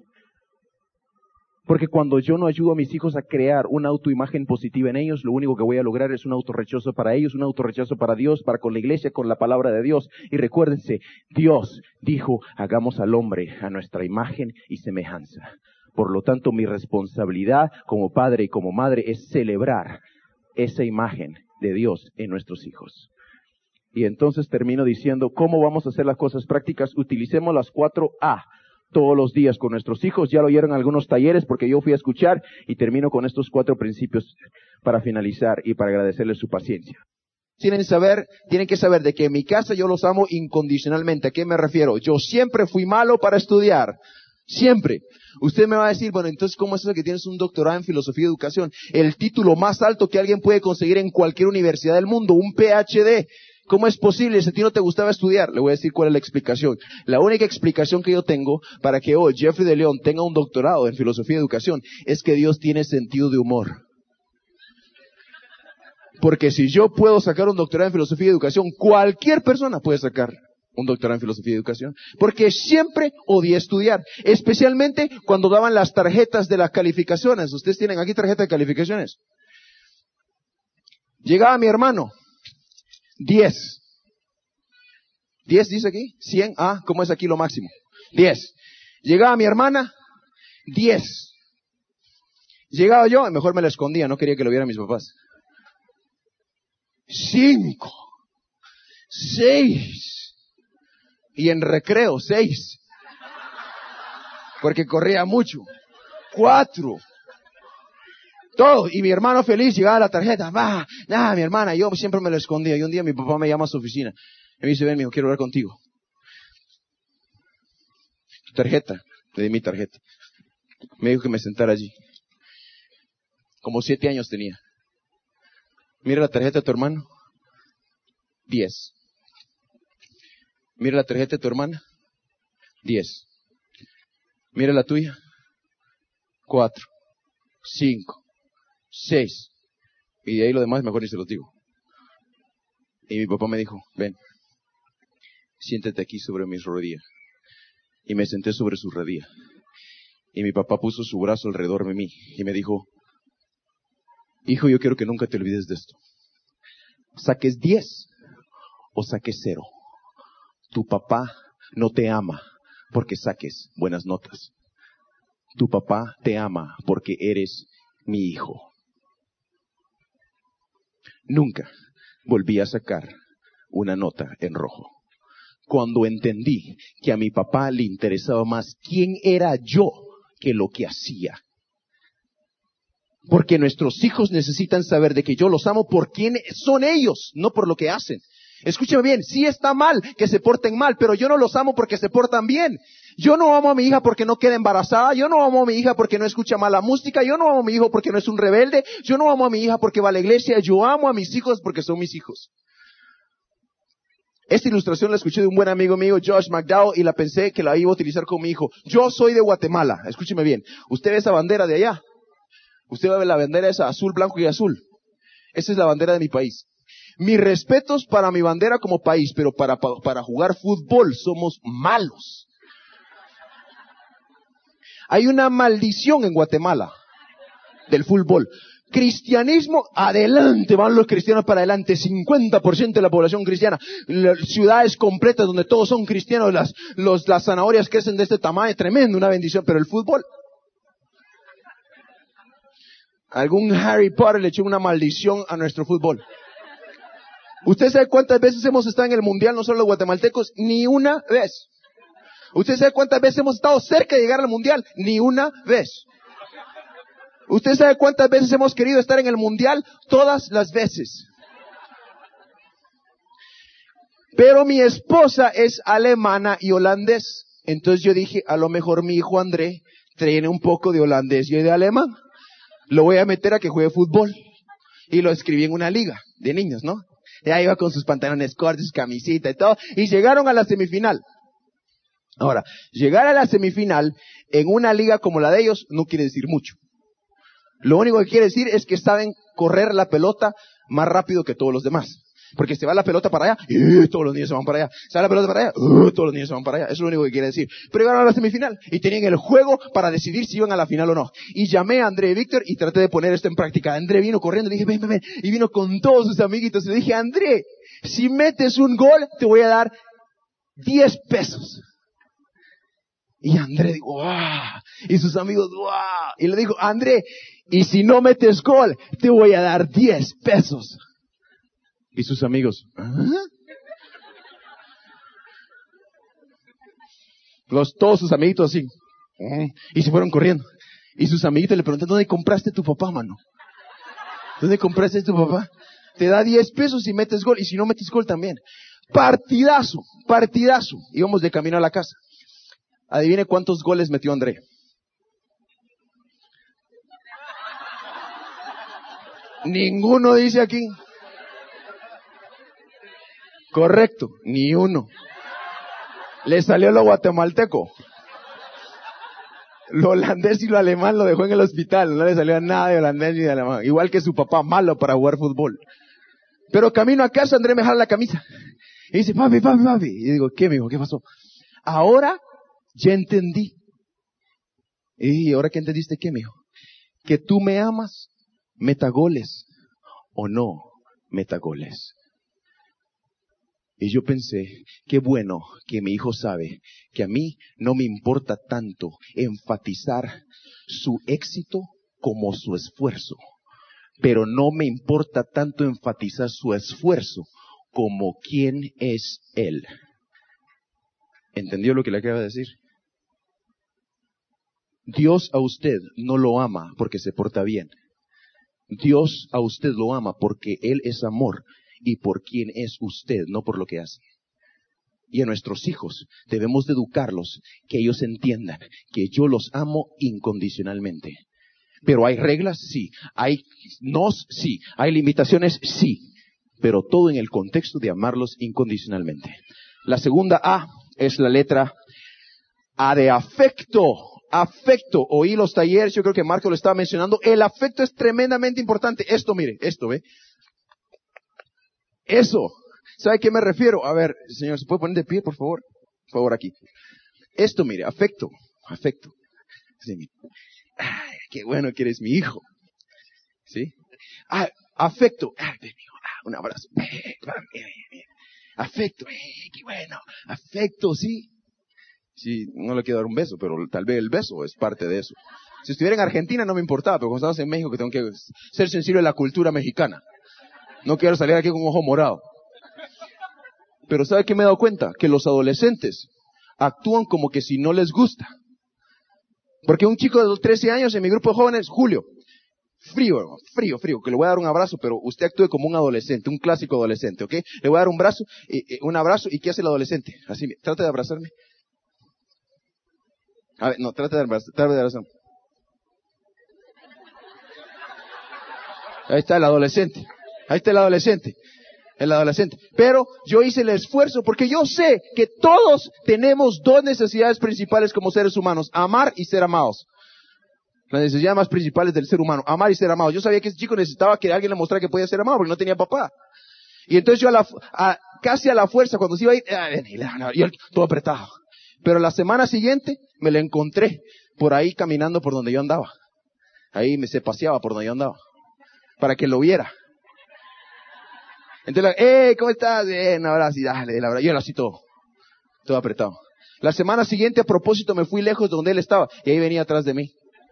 Porque cuando yo no ayudo a mis hijos a crear una autoimagen positiva en ellos, lo único que voy a lograr es un autorrechazo para ellos, un autorrechazo para Dios, para con la iglesia, con la palabra de Dios. Y recuérdense, Dios dijo, hagamos al hombre a nuestra imagen y semejanza. Por lo tanto, mi responsabilidad como padre y como madre es celebrar esa imagen de Dios en nuestros hijos. Y entonces termino diciendo, ¿cómo vamos a hacer las cosas prácticas? Utilicemos las cuatro A todos los días con nuestros hijos. Ya lo oyeron en algunos talleres porque yo fui a escuchar y termino con estos cuatro principios para finalizar y para agradecerles su paciencia. Tienen saber, tienen que saber de que en mi casa yo los amo incondicionalmente. ¿A qué me refiero? Yo siempre fui malo para estudiar. Siempre. Usted me va a decir, bueno, entonces, ¿cómo es eso que tienes un doctorado en filosofía y educación? El título más alto que alguien puede conseguir en cualquier universidad del mundo, un P H D. ¿Cómo es posible? Si a ti no te gustaba estudiar, le voy a decir cuál es la explicación. La única explicación que yo tengo para que hoy Jeffrey de León tenga un doctorado en filosofía y educación es que Dios tiene sentido de humor. Porque si yo puedo sacar un doctorado en filosofía y educación, cualquier persona puede sacar un doctorado en filosofía y educación. Porque siempre odié estudiar. Especialmente cuando daban las tarjetas de las calificaciones. ¿Ustedes tienen aquí tarjeta de calificaciones? Llegaba mi hermano. diez. diez dice aquí. cien. Ah, ¿cómo es aquí lo máximo? diez. Llegaba mi hermana. diez. Llegaba yo, y mejor me la escondía. No quería que lo vieran mis papás. cinco. seis. Y en recreo, seis. Porque corría mucho. Cuatro. Todo. Y mi hermano feliz llegaba a la tarjeta. Va, nada, mi hermana. Yo siempre me lo escondía. Y un día mi papá me llama a su oficina. Y me dice, ven, mijo, quiero hablar contigo. Tu tarjeta. Le di mi tarjeta. Me dijo que me sentara allí. Como siete años tenía. Mira la tarjeta de tu hermano. Diez. Mira la tarjeta de tu hermana. Diez. Mira la tuya. Cuatro. Cinco. Seis. Y de ahí lo demás mejor ni se lo digo. Y mi papá me dijo, ven, siéntate aquí sobre mis rodillas. Y me senté sobre su rodilla. Y mi papá puso su brazo alrededor de mí y me dijo, hijo, yo quiero que nunca te olvides de esto. Saques diez o saques cero. Tu papá no te ama porque saques buenas notas. Tu papá te ama porque eres mi hijo. Nunca volví a sacar una nota en rojo. Cuando entendí que a mi papá le interesaba más quién era yo que lo que hacía. Porque nuestros hijos necesitan saber de que yo los amo por quién son ellos, no por lo que hacen. Escúchame bien, sí está mal que se porten mal, pero yo no los amo porque se portan bien. Yo no amo a mi hija porque no queda embarazada, yo no amo a mi hija porque no escucha mala música, yo no amo a mi hijo porque no es un rebelde, yo no amo a mi hija porque va a la iglesia, yo amo a mis hijos porque son mis hijos. Esta ilustración la escuché de un buen amigo mío, Josh McDowell, y la pensé que la iba a utilizar con mi hijo. Yo soy de Guatemala, escúcheme bien. Usted ve esa bandera de allá. Usted va a ver la bandera esa azul, blanco y azul. Esa es la bandera de mi país. Mis respetos para mi bandera como país, pero para, para jugar fútbol somos malos. Hay una maldición en Guatemala del fútbol. Cristianismo, adelante, van los cristianos para adelante, cincuenta por ciento de la población cristiana, ciudades completas donde todos son cristianos, las, los, las zanahorias crecen de este tamaño, tremendo, una bendición, pero el fútbol, algún Harry Potter le echó una maldición a nuestro fútbol. ¿Usted sabe cuántas veces hemos estado en el mundial, no solo los guatemaltecos? Ni una vez. ¿Usted sabe cuántas veces hemos estado cerca de llegar al mundial? Ni una vez. ¿Usted sabe cuántas veces hemos querido estar en el mundial? Todas las veces. Pero mi esposa es alemana y holandés. Entonces yo dije, a lo mejor mi hijo André tiene un poco de holandés y de alemán. Lo voy a meter a que juegue fútbol. Y lo escribí en una liga de niños, ¿no? Ya iba con sus pantalones cortos, sus camisita y todo. Y llegaron a la semifinal. Ahora, llegar a la semifinal en una liga como la de ellos no quiere decir mucho. Lo único que quiere decir es que saben correr la pelota más rápido que todos los demás. Porque se va la pelota para allá, y todos los niños se van para allá. Se va la pelota para allá, y todos los niños se van para allá. Eso es lo único que quiere decir. Pero llegaron a la semifinal y tenían el juego para decidir si iban a la final o no. Y llamé a André y Víctor y traté de poner esto en práctica. André vino corriendo, le dije, ven, ven, ven. Y vino con todos sus amiguitos. Y le dije, André, si metes un gol, te voy a dar diez pesos. Y André dijo, ¡wow! Y sus amigos, ¡wow! Y le dijo, André, y si no metes gol, te voy a dar diez pesos. Y sus amigos, ¿ah? Los, todos sus amiguitos así. Y se fueron corriendo. Y sus amiguitos le preguntan, ¿dónde compraste tu papá, mano? ¿Dónde compraste tu papá? Te da diez pesos si metes gol. Y si no metes gol también. Partidazo, partidazo. Íbamos de camino a la casa. Adivine cuántos goles metió André. Ninguno dice aquí. Correcto, ni uno. Le salió lo guatemalteco. Lo holandés y lo alemán lo dejó en el hospital. No le salió nada de holandés ni de alemán. Igual que su papá, malo para jugar fútbol. Pero camino a casa, André me jala la camisa. Y dice, papi, papi, papi. Y digo, ¿qué, mijo? ¿Qué pasó? Ahora ya entendí. Y ahora que entendiste, ¿qué, mijo? Que tú me amas, meta goles o no meta goles. Y yo pensé, qué bueno que mi hijo sabe que a mí no me importa tanto enfatizar su éxito como su esfuerzo. Pero no me importa tanto enfatizar su esfuerzo como quién es él. ¿Entendió lo que le acabo de decir? Dios a usted no lo ama porque se porta bien. Dios a usted lo ama porque Él es amor. Y por quién es usted, no por lo que hace. Y a nuestros hijos debemos de educarlos, que ellos entiendan que yo los amo incondicionalmente. Pero hay reglas, sí. Hay nos, sí. Hay limitaciones, sí. Pero todo en el contexto de amarlos incondicionalmente. La segunda A es la letra A de afecto. Afecto. Oí los talleres, yo creo que Marco lo estaba mencionando. El afecto es tremendamente importante. Esto, mire, esto, ¿ve? Eso, ¿sabe a qué me refiero? A ver, señor, ¿se puede poner de pie, por favor? Por favor, aquí. Esto, mire, afecto, afecto. Sí, mire. Ay, qué bueno que eres mi hijo. ¿Sí? Ah, afecto. Ay, mi hijo. Ah, un abrazo. Eh, afecto, eh, qué bueno. Afecto, sí. Sí, no le quiero dar un beso, pero tal vez el beso es parte de eso. Si estuviera en Argentina no me importaba, pero cuando estamos en México que tengo que ser sensible a la cultura mexicana. No quiero salir aquí con un ojo morado. Pero ¿sabe qué me he dado cuenta? Que los adolescentes actúan como que si no les gusta. Porque un chico de los trece años en mi grupo de jóvenes, Julio, frío, frío, frío, que le voy a dar un abrazo, pero usted actúe como un adolescente, un clásico adolescente, ¿ok? Le voy a dar un abrazo, y, y, un abrazo, ¿y qué hace el adolescente? Así, trate de abrazarme. A ver, no, trate de abrazarme, trate de abrazarme. Ahí está el adolescente. Ahí está el adolescente, el adolescente. Pero yo hice el esfuerzo porque yo sé que todos tenemos dos necesidades principales como seres humanos, amar y ser amados. Las necesidades más principales del ser humano, amar y ser amado. Yo sabía que ese chico necesitaba que alguien le mostrara que podía ser amado porque no tenía papá. Y entonces yo a la, a, casi a la fuerza, cuando se iba a ir, y él todo apretado. Pero la semana siguiente me lo encontré por ahí caminando por donde yo andaba. Ahí me se paseaba por donde yo andaba. Para que lo viera. Entonces, ¡eh! ¿Cómo estás? Eh, un abrazo, y dale, el abrazo. Yo era así todo, todo apretado. La semana siguiente, a propósito, me fui lejos de donde él estaba, y ahí venía atrás de mí.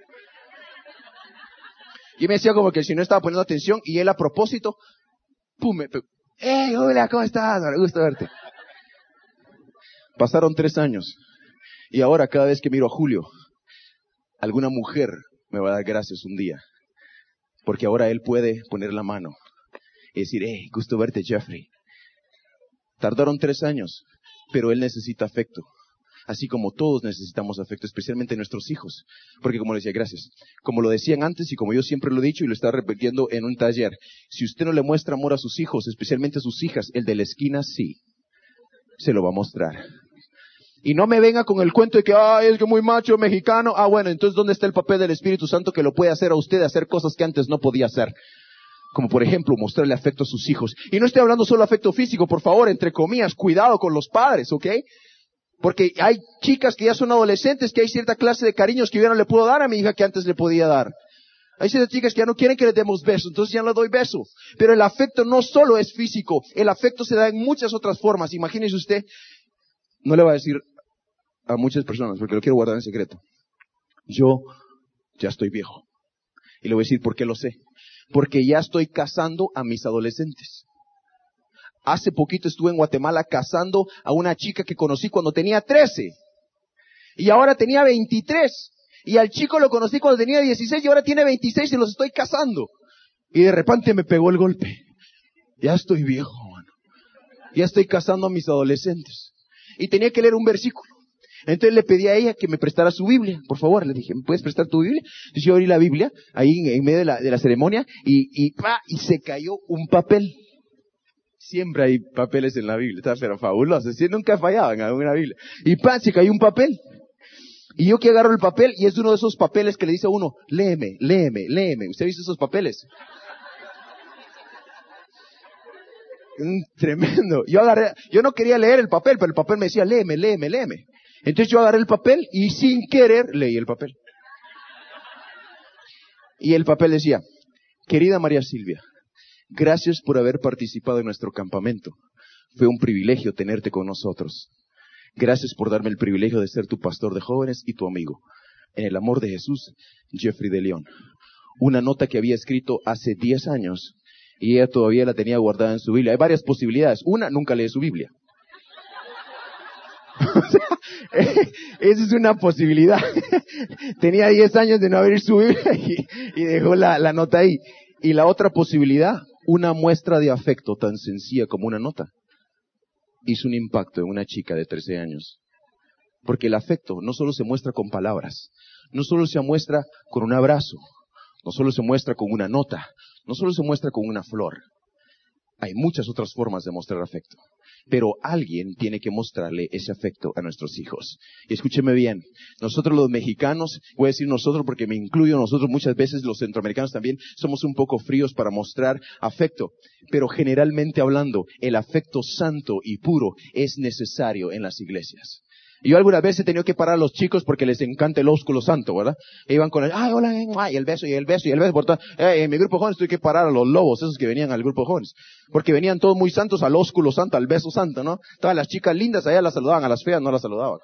Y me decía como que si no estaba poniendo atención, y él a propósito, ¡pum! Me, ¡eh! Hola, ¿cómo estás? Me gusta verte. Pasaron tres años, y ahora cada vez que miro a Julio, alguna mujer me va a dar gracias un día, porque ahora él puede poner la mano y decir, hey, gusto verte, Jeffrey. Tardaron tres años, pero él necesita afecto. Así como todos necesitamos afecto, especialmente nuestros hijos. Porque como le decía, gracias, como lo decían antes y como yo siempre lo he dicho y lo estaba repitiendo en un taller, si usted no le muestra amor a sus hijos, especialmente a sus hijas, el de la esquina sí, se lo va a mostrar. Y no me venga con el cuento de que, ay, es que muy macho, mexicano. Ah, bueno, entonces ¿dónde está el papel del Espíritu Santo que lo puede hacer a usted hacer cosas que antes no podía hacer? Como por ejemplo, mostrarle afecto a sus hijos. Y no estoy hablando solo de afecto físico, por favor, entre comillas, cuidado con los padres, ¿ok? Porque hay chicas que ya son adolescentes, que hay cierta clase de cariños que yo no le puedo dar a mi hija que antes le podía dar. Hay ciertas chicas que ya no quieren que les demos besos, entonces ya no le doy beso. Pero el afecto no solo es físico, el afecto se da en muchas otras formas. Imagínese usted, no le va a decir a muchas personas, porque lo quiero guardar en secreto. Yo ya estoy viejo. Y le voy a decir por qué lo sé. Porque ya estoy casando a mis adolescentes. Hace poquito estuve en Guatemala casando a una chica que conocí cuando tenía trece. Y ahora tenía veintitrés. Y al chico lo conocí cuando tenía dieciséis y ahora tiene veintiséis y los estoy casando. Y de repente me pegó el golpe. Ya estoy viejo, mano. Ya estoy casando a mis adolescentes. Y tenía que leer un versículo. Entonces le pedí a ella que me prestara su Biblia. Por favor, le dije, ¿me puedes prestar tu Biblia? Entonces yo abrí la Biblia, ahí en, en medio de la, de la ceremonia, y, y, ¡pa! Y se cayó un papel. Siempre hay papeles en la Biblia, está pero fabuloso. Sí, nunca fallaban en alguna Biblia. Y ¡pa! Se cayó un papel. Y yo que agarro el papel, y es uno de esos papeles que le dice a uno, léeme, léeme, léeme. ¿Usted ha visto esos papeles? Mm, tremendo. Yo agarré, yo no quería leer el papel, pero el papel me decía, léeme, léeme, léeme. Entonces yo agarré el papel y sin querer leí el papel. Y el papel decía, querida María Silvia, gracias por haber participado en nuestro campamento. Fue un privilegio tenerte con nosotros. Gracias por darme el privilegio de ser tu pastor de jóvenes y tu amigo. En el amor de Jesús, Jeffrey de León. Una nota que había escrito hace diez años y ella todavía la tenía guardada en su Biblia. Hay varias posibilidades. Una, nunca lee su Biblia. O sea, esa es una posibilidad. Tenía diez años de no abrir su Biblia y, y dejó la, la nota ahí. Y la otra posibilidad, una muestra de afecto tan sencilla como una nota, hizo un impacto en una chica de trece años. Porque el afecto no solo se muestra con palabras, no solo se muestra con un abrazo, no solo se muestra con una nota, no solo se muestra con una flor. Hay muchas otras formas de mostrar afecto. Pero alguien tiene que mostrarle ese afecto a nuestros hijos. Y escúcheme bien, nosotros los mexicanos, voy a decir nosotros porque me incluyo, nosotros muchas veces los centroamericanos también somos un poco fríos para mostrar afecto. Pero generalmente hablando, el afecto santo y puro es necesario en las iglesias. Y yo alguna vez he tenido que parar a los chicos porque les encanta el ósculo santo, ¿verdad? E iban con el, ay, hola, ay, y el beso, y el beso, y el beso. Por todo. Eh, en mi grupo de jóvenes tuve que parar a los lobos, esos que venían al grupo de jóvenes. Porque venían todos muy santos al ósculo santo, al beso santo, ¿no? Todas las chicas lindas allá las saludaban, a las feas no las saludaban.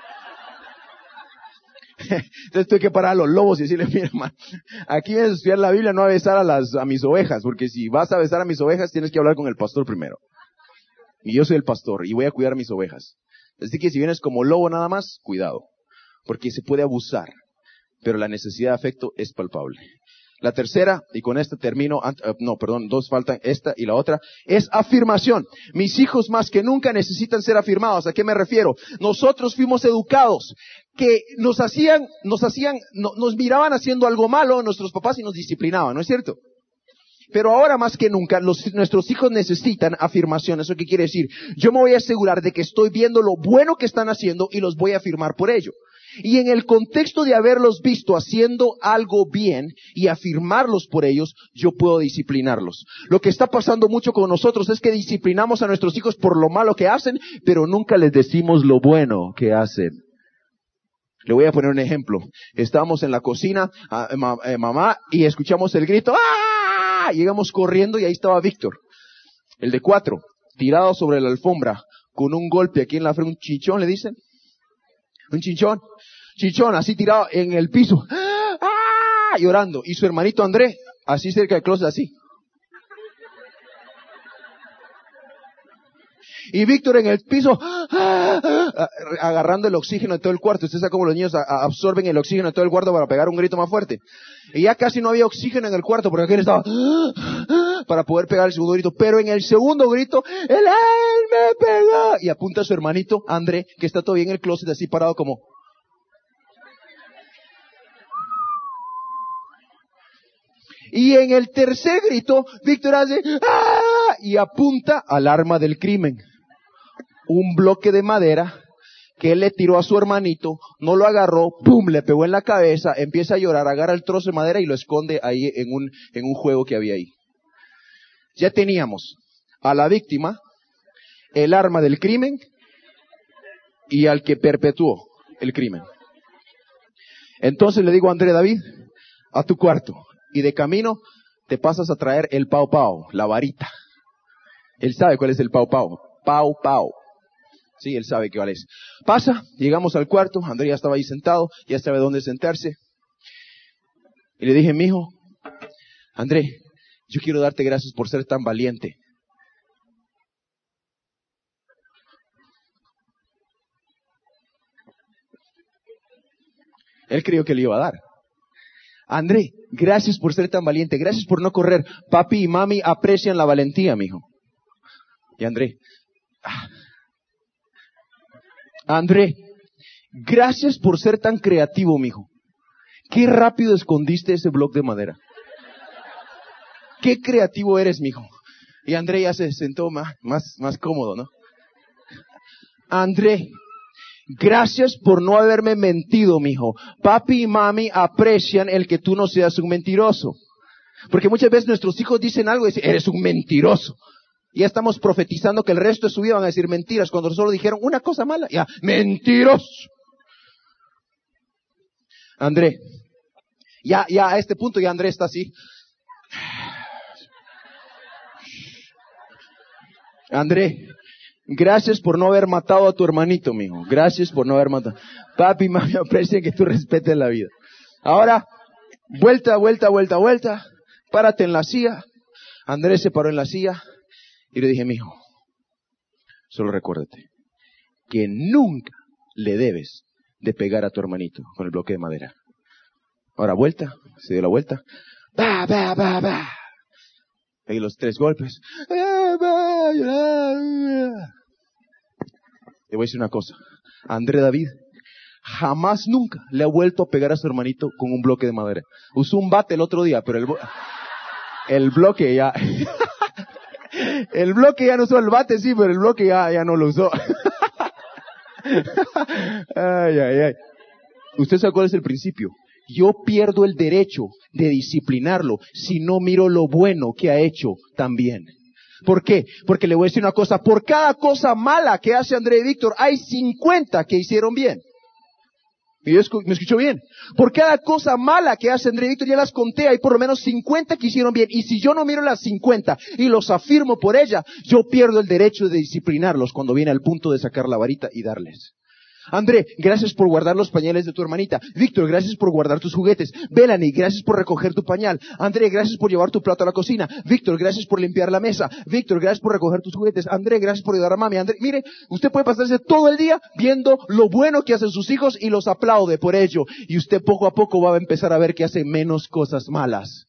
Entonces tuve que parar a los lobos y decirle, mira, man, aquí vienes a estudiar la Biblia, no a besar a las, a mis ovejas, porque si vas a besar a mis ovejas tienes que hablar con el pastor primero. Y yo soy el pastor y voy a cuidar a mis ovejas. Así que si vienes como lobo nada más, cuidado, porque se puede abusar, pero la necesidad de afecto es palpable. La tercera, y con esta termino, no, perdón, dos faltan, esta y la otra, es afirmación. Mis hijos más que nunca necesitan ser afirmados. ¿A qué me refiero? Nosotros fuimos educados, que nos hacían, nos hacían, no, nos miraban haciendo algo malo nuestros papás y nos disciplinaban, ¿no es cierto? Pero ahora más que nunca, los, nuestros hijos necesitan afirmación. ¿Eso qué quiere decir? Yo me voy a asegurar de que estoy viendo lo bueno que están haciendo y los voy a afirmar por ello. Y en el contexto de haberlos visto haciendo algo bien y afirmarlos por ellos, yo puedo disciplinarlos. Lo que está pasando mucho con nosotros es que disciplinamos a nuestros hijos por lo malo que hacen, pero nunca les decimos lo bueno que hacen. Le voy a poner un ejemplo. Estábamos en la cocina, a, ma, eh, mamá, y escuchamos el grito, ¡ah! Llegamos corriendo y ahí estaba Víctor, el de cuatro, tirado sobre la alfombra, con un golpe aquí en la frente, un chichón, le dicen. Un chichón, chichón, así tirado en el piso, ¡ah! Llorando. Y su hermanito André, así cerca del closet, así. Y Víctor en el piso, ¡ah! Agarrando el oxígeno de todo el cuarto. Usted sabe cómo los niños absorben el oxígeno de todo el cuarto para pegar un grito más fuerte. Y ya casi no había oxígeno en el cuarto porque aquel estaba, para poder pegar el segundo grito. Pero en el segundo grito, él, él me pegó. Y apunta a su hermanito, André, que está todavía en el closet así parado como... Y en el tercer grito, Víctor hace ¡ah! Y apunta al arma del crimen. Un bloque de madera que él le tiró a su hermanito, no lo agarró, ¡pum!, le pegó en la cabeza, empieza a llorar, agarra el trozo de madera y lo esconde ahí en un, en un juego que había ahí. Ya teníamos a la víctima, el arma del crimen y al que perpetuó el crimen. Entonces le digo a André: David, a tu cuarto. Y de camino te pasas a traer el pau pau, la varita. Él sabe cuál es el pau pau. Pau pau. Sí, él sabe cuál es. Pasa, llegamos al cuarto, André ya estaba ahí sentado, ya sabe dónde sentarse. Y le dije: mijo, André, yo quiero darte gracias por ser tan valiente. Él creyó que le iba a dar. André, gracias por ser tan valiente, gracias por no correr. Papi y mami aprecian la valentía, mijo. Y André, ah. André, gracias por ser tan creativo, mijo. Qué rápido escondiste ese bloque de madera. Qué creativo eres, mijo. Y André ya se sentó más, más, más cómodo, ¿no? André, gracias por no haberme mentido, mijo. Papi y mami aprecian el que tú no seas un mentiroso. Porque muchas veces nuestros hijos dicen algo y dicen: eres un mentiroso. Y ya estamos profetizando que el resto de su vida van a decir mentiras, cuando solo dijeron una cosa mala. Ya, mentiroso. André, ya, ya a este punto ya André está así. André, gracias por no haber matado a tu hermanito, mijo. Gracias por no haber matado. Papi y mami aprecian que tú respetes la vida. Ahora, vuelta, vuelta, vuelta, vuelta. Párate en la silla. Andrés se paró en la silla y le dije: mijo, solo recuérdate que nunca le debes de pegar a tu hermanito con el bloque de madera. Ahora vuelta, se dio la vuelta. Ba, ba, ba, ba. Y los tres golpes. Te voy a decir una cosa. André David jamás nunca le ha vuelto a pegar a su hermanito con un bloque de madera. Usó un bate el otro día, pero el, el bloque ya... el bloque ya no usó, el bate sí, pero el bloque ya, ya no lo usó. Ay, ay, ay. ¿Usted sabe cuál es el principio? Yo pierdo el derecho de disciplinarlo si no miro lo bueno que ha hecho también. ¿Por qué? Porque le voy a decir una cosa: por cada cosa mala que hace André y Víctor, hay cincuenta que hicieron bien. ¿Me escuchó bien? Por cada cosa mala que hace André y Víctor, ya las conté, hay por lo menos cincuenta que hicieron bien. Y si yo no miro las cincuenta y los afirmo por ella, yo pierdo el derecho de disciplinarlos cuando viene al punto de sacar la varita y darles. André, gracias por guardar los pañales de tu hermanita. Víctor, gracias por guardar tus juguetes. Melanie, gracias por recoger tu pañal. André, gracias por llevar tu plato a la cocina. Víctor, gracias por limpiar la mesa. Víctor, gracias por recoger tus juguetes. André, gracias por ayudar a mami. André, mire, usted puede pasarse todo el día viendo lo bueno que hacen sus hijos y los aplaude por ello. Y usted poco a poco va a empezar a ver que hace menos cosas malas.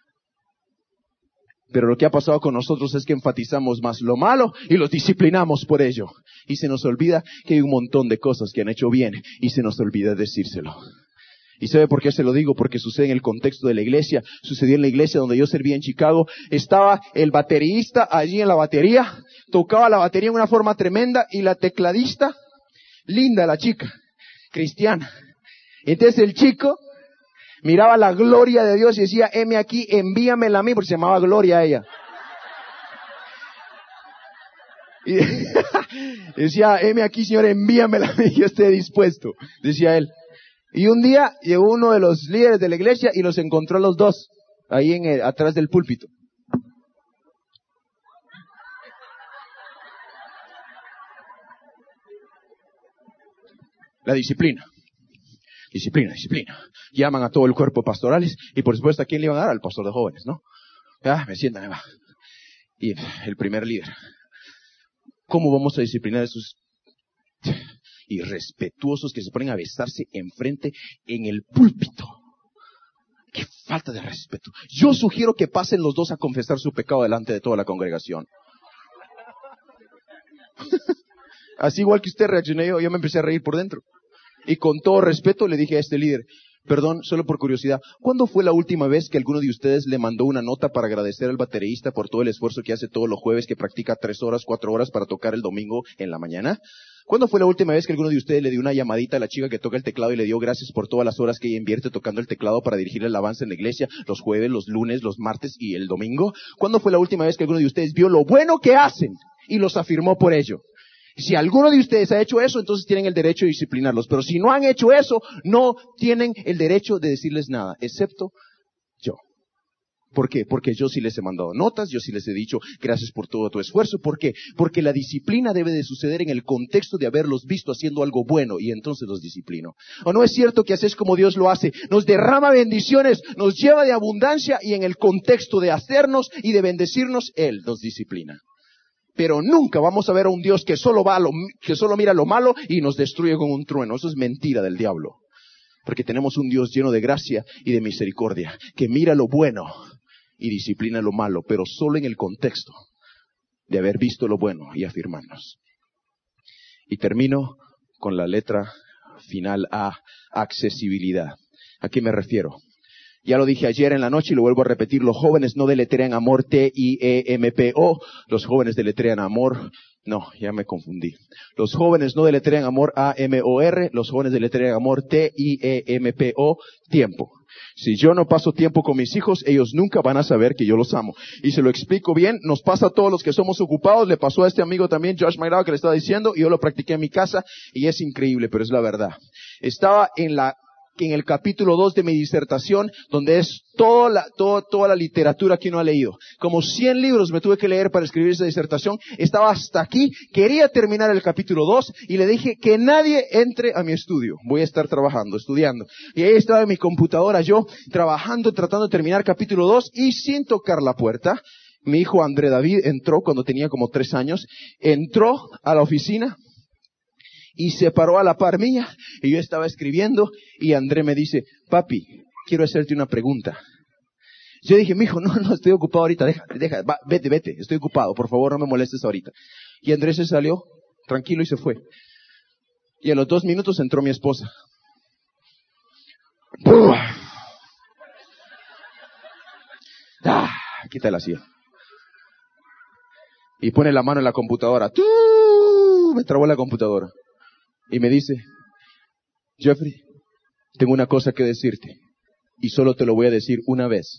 Pero lo que ha pasado con nosotros es que enfatizamos más lo malo y los disciplinamos por ello. Y se nos olvida que hay un montón de cosas que han hecho bien y se nos olvida decírselo. ¿Y sabe por qué se lo digo? Porque sucede en el contexto de la iglesia. Sucedió en la iglesia donde yo servía en Chicago. Estaba el baterista allí en la batería. Tocaba la batería en una forma tremenda. Y la tecladista, linda la chica, cristiana. Entonces el chico miraba la gloria de Dios y decía: heme aquí, envíamela a mí, porque se llamaba Gloria a ella. Y decía: heme aquí, Señor, envíamela a mí, yo esté dispuesto, decía él. Y un día llegó uno de los líderes de la iglesia y los encontró a los dos, ahí en el, atrás del púlpito. La disciplina. Disciplina, disciplina. Llaman a todo el cuerpo pastorales y por supuesto, ¿a quién le iban a dar? Al pastor de jóvenes, ¿no? Ah, me sientan, me va. Y el primer líder. ¿Cómo vamos a disciplinar a esos irrespetuosos que se ponen a besarse enfrente en el púlpito? Qué falta de respeto. Yo sugiero que pasen los dos a confesar su pecado delante de toda la congregación. Así igual que usted reaccioné yo, yo me empecé a reír por dentro. Y con todo respeto le dije a este líder, perdón, solo por curiosidad, ¿cuándo fue la última vez que alguno de ustedes le mandó una nota para agradecer al baterista por todo el esfuerzo que hace todos los jueves, que practica tres horas, cuatro horas para tocar el domingo en la mañana? ¿Cuándo fue la última vez que alguno de ustedes le dio una llamadita a la chica que toca el teclado y le dio gracias por todas las horas que ella invierte tocando el teclado para dirigir el alabanza en la iglesia los jueves, los lunes, los martes y el domingo? ¿Cuándo fue la última vez que alguno de ustedes vio lo bueno que hacen y los afirmó por ello? Si alguno de ustedes ha hecho eso, entonces tienen el derecho de disciplinarlos. Pero si no han hecho eso, no tienen el derecho de decirles nada, excepto yo. ¿Por qué? Porque yo sí les he mandado notas, yo sí les he dicho gracias por todo tu esfuerzo. ¿Por qué? Porque la disciplina debe de suceder en el contexto de haberlos visto haciendo algo bueno y entonces los disciplino. ¿O no es cierto que así es como Dios lo hace? Nos derrama bendiciones, nos lleva de abundancia y en el contexto de hacernos y de bendecirnos, Él nos disciplina. Pero nunca vamos a ver a un Dios que solo va a lo, que solo mira lo malo y nos destruye con un trueno. Eso es mentira del diablo. Porque tenemos un Dios lleno de gracia y de misericordia, que mira lo bueno y disciplina lo malo, pero solo en el contexto de haber visto lo bueno y afirmarnos. Y termino con la letra final A, accesibilidad. ¿A qué me refiero? Ya lo dije ayer en la noche y lo vuelvo a repetir. Los jóvenes no deletrean amor T I E M P O. Los jóvenes deletrean amor. No, ya me confundí. Los jóvenes no deletrean amor A M O R. Los jóvenes deletrean amor T I E M P O. Tiempo. Si yo no paso tiempo con mis hijos, ellos nunca van a saber que yo los amo. Y se lo explico bien, nos pasa a todos los que somos ocupados. Le pasó a este amigo también, Josh Mairao, que le estaba diciendo, y yo lo practiqué en mi casa, y es increíble, pero es la verdad. Estaba en la en el capítulo dos de mi disertación, donde es toda la, toda, toda la literatura que uno ha leído. Como cien libros me tuve que leer para escribir esa disertación. Estaba hasta aquí, quería terminar el capítulo dos y le dije que nadie entre a mi estudio. Voy a estar trabajando, estudiando. Y ahí estaba en mi computadora yo, trabajando, tratando de terminar capítulo dos y sin tocar la puerta. Mi hijo André David entró cuando tenía como tres años, entró a la oficina y se paró a la par mía, y yo estaba escribiendo, y André me dice, papi, quiero hacerte una pregunta. Yo dije, mijo, no, no, estoy ocupado ahorita, deja, deja, va, vete, vete, estoy ocupado, por favor no me molestes ahorita. Y André se salió, tranquilo, y se fue. Y a los dos minutos entró mi esposa. Ah, quítala así. Y pone la mano en la computadora. ¡Tú! Me trabó la computadora. Y me dice, Jeffrey, tengo una cosa que decirte. Y solo te lo voy a decir una vez.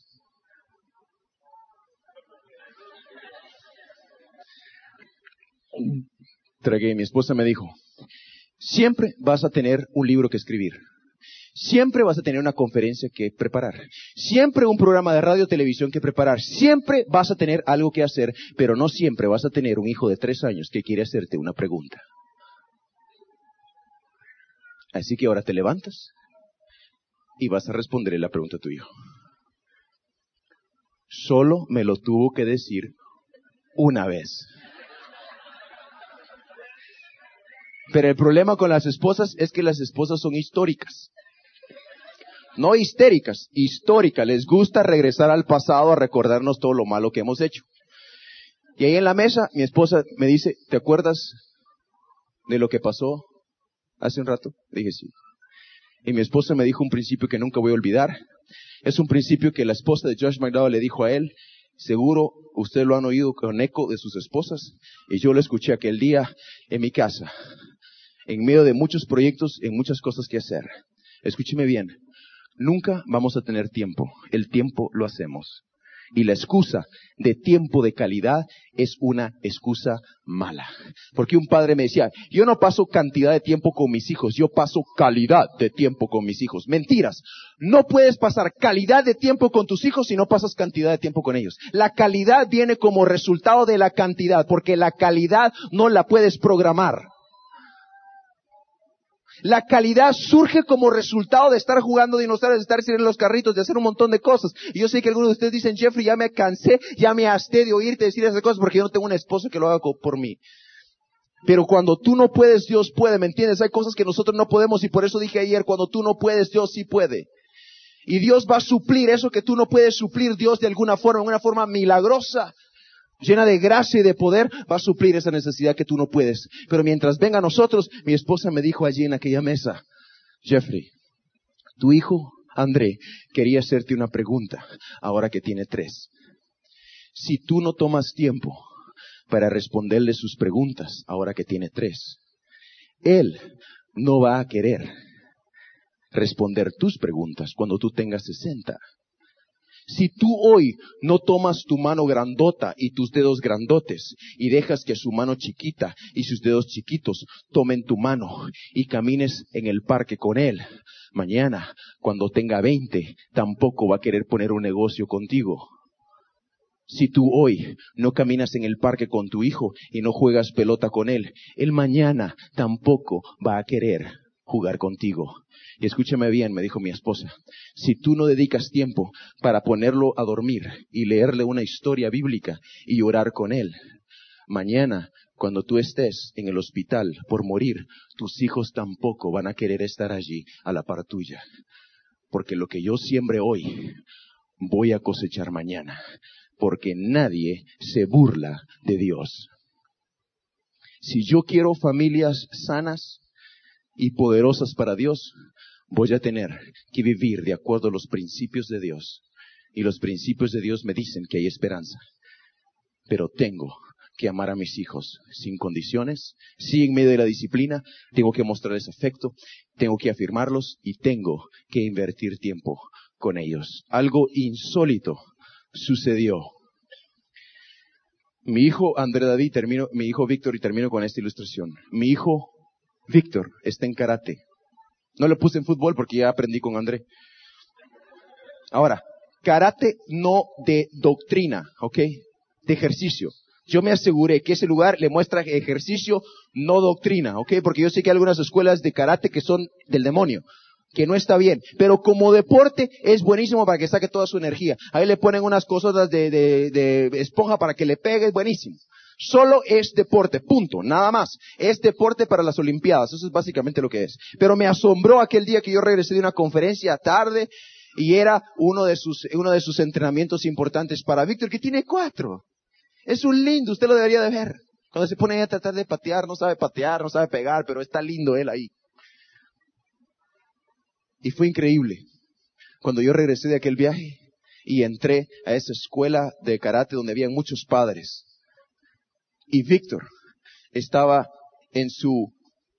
Tragué. Mi esposa me dijo, siempre vas a tener un libro que escribir. Siempre vas a tener una conferencia que preparar. Siempre un programa de radio o televisión que preparar. Siempre vas a tener algo que hacer, pero no siempre vas a tener un hijo de tres años que quiere hacerte una pregunta. Así que ahora te levantas y vas a responderle la pregunta a tu hijo. Solo me lo tuvo que decir una vez. Pero el problema con las esposas es que las esposas son históricas. No histéricas, históricas. Les gusta regresar al pasado a recordarnos todo lo malo que hemos hecho. Y ahí en la mesa, mi esposa me dice, ¿te acuerdas de lo que pasó hace un rato? Dije, sí. Y mi esposa me dijo un principio que nunca voy a olvidar. Es un principio que la esposa de Josh McDowell le dijo a él. Seguro ustedes lo han oído con eco de sus esposas. Y yo lo escuché aquel día en mi casa. En medio de muchos proyectos, en muchas cosas que hacer. Escúcheme bien. Nunca vamos a tener tiempo. El tiempo lo hacemos. Y la excusa de tiempo de calidad es una excusa mala. Porque un padre me decía, yo no paso cantidad de tiempo con mis hijos, yo paso calidad de tiempo con mis hijos. Mentiras. No puedes pasar calidad de tiempo con tus hijos si no pasas cantidad de tiempo con ellos. La calidad viene como resultado de la cantidad, porque la calidad no la puedes programar. La calidad surge como resultado de estar jugando dinosaurios, de estar sirviendo los carritos, de hacer un montón de cosas. Y yo sé que algunos de ustedes dicen, Jeffrey, ya me cansé, ya me hasté de oírte decir esas cosas porque yo no tengo un esposo que lo haga por mí. Pero cuando tú no puedes, Dios puede, ¿me entiendes? Hay cosas que nosotros no podemos y por eso dije ayer, cuando tú no puedes, Dios sí puede. Y Dios va a suplir eso que tú no puedes suplir. Dios de alguna forma, en una forma milagrosa, llena de gracia y de poder, va a suplir esa necesidad que tú no puedes. Pero mientras venga a nosotros, mi esposa me dijo allí en aquella mesa, Jeffrey, tu hijo André quería hacerte una pregunta, ahora que tiene tres. Si tú no tomas tiempo para responderle sus preguntas, ahora que tiene tres, él no va a querer responder tus preguntas cuando tú tengas sesenta. Si tú hoy no tomas tu mano grandota y tus dedos grandotes y dejas que su mano chiquita y sus dedos chiquitos tomen tu mano y camines en el parque con él, mañana, cuando tenga veinte, tampoco va a querer poner un negocio contigo. Si tú hoy no caminas en el parque con tu hijo y no juegas pelota con él, él mañana tampoco va a querer jugar contigo. Y escúchame bien, me dijo mi esposa, si tú no dedicas tiempo para ponerlo a dormir y leerle una historia bíblica y orar con él, mañana, cuando tú estés en el hospital por morir, tus hijos tampoco van a querer estar allí a la par tuya. Porque lo que yo siembre hoy, voy a cosechar mañana. Porque nadie se burla de Dios. Si yo quiero familias sanas y poderosas para Dios, voy a tener que vivir de acuerdo a los principios de Dios. Y los principios de Dios me dicen que hay esperanza. Pero tengo que amar a mis hijos sin condiciones, sí en medio de la disciplina, tengo que mostrarles afecto, tengo que afirmarlos y tengo que invertir tiempo con ellos. Algo insólito sucedió. Mi hijo André David, termino, mi hijo Víctor, y termino con esta ilustración. Mi hijo Víctor está en karate. No lo puse en fútbol porque ya aprendí con André. Ahora, karate no de doctrina, ¿ok? De ejercicio. Yo me aseguré que ese lugar le muestra ejercicio, no doctrina, ¿ok? Porque yo sé que hay algunas escuelas de karate que son del demonio, que no está bien. Pero como deporte es buenísimo para que saque toda su energía. Ahí le ponen unas cosas de, de, de esponja para que le pegue, es buenísimo. Solo es deporte, punto, nada más. Es deporte para las Olimpiadas, eso es básicamente lo que es. Pero me asombró aquel día que yo regresé de una conferencia tarde y era uno de sus, uno de sus entrenamientos importantes para Víctor, que tiene cuatro. Es un lindo, usted lo debería de ver. Cuando se pone ahí a tratar de patear, no sabe patear, no sabe pegar, pero está lindo él ahí. Y fue increíble. Cuando yo regresé de aquel viaje y entré a esa escuela de karate donde había muchos padres. Y Víctor estaba en su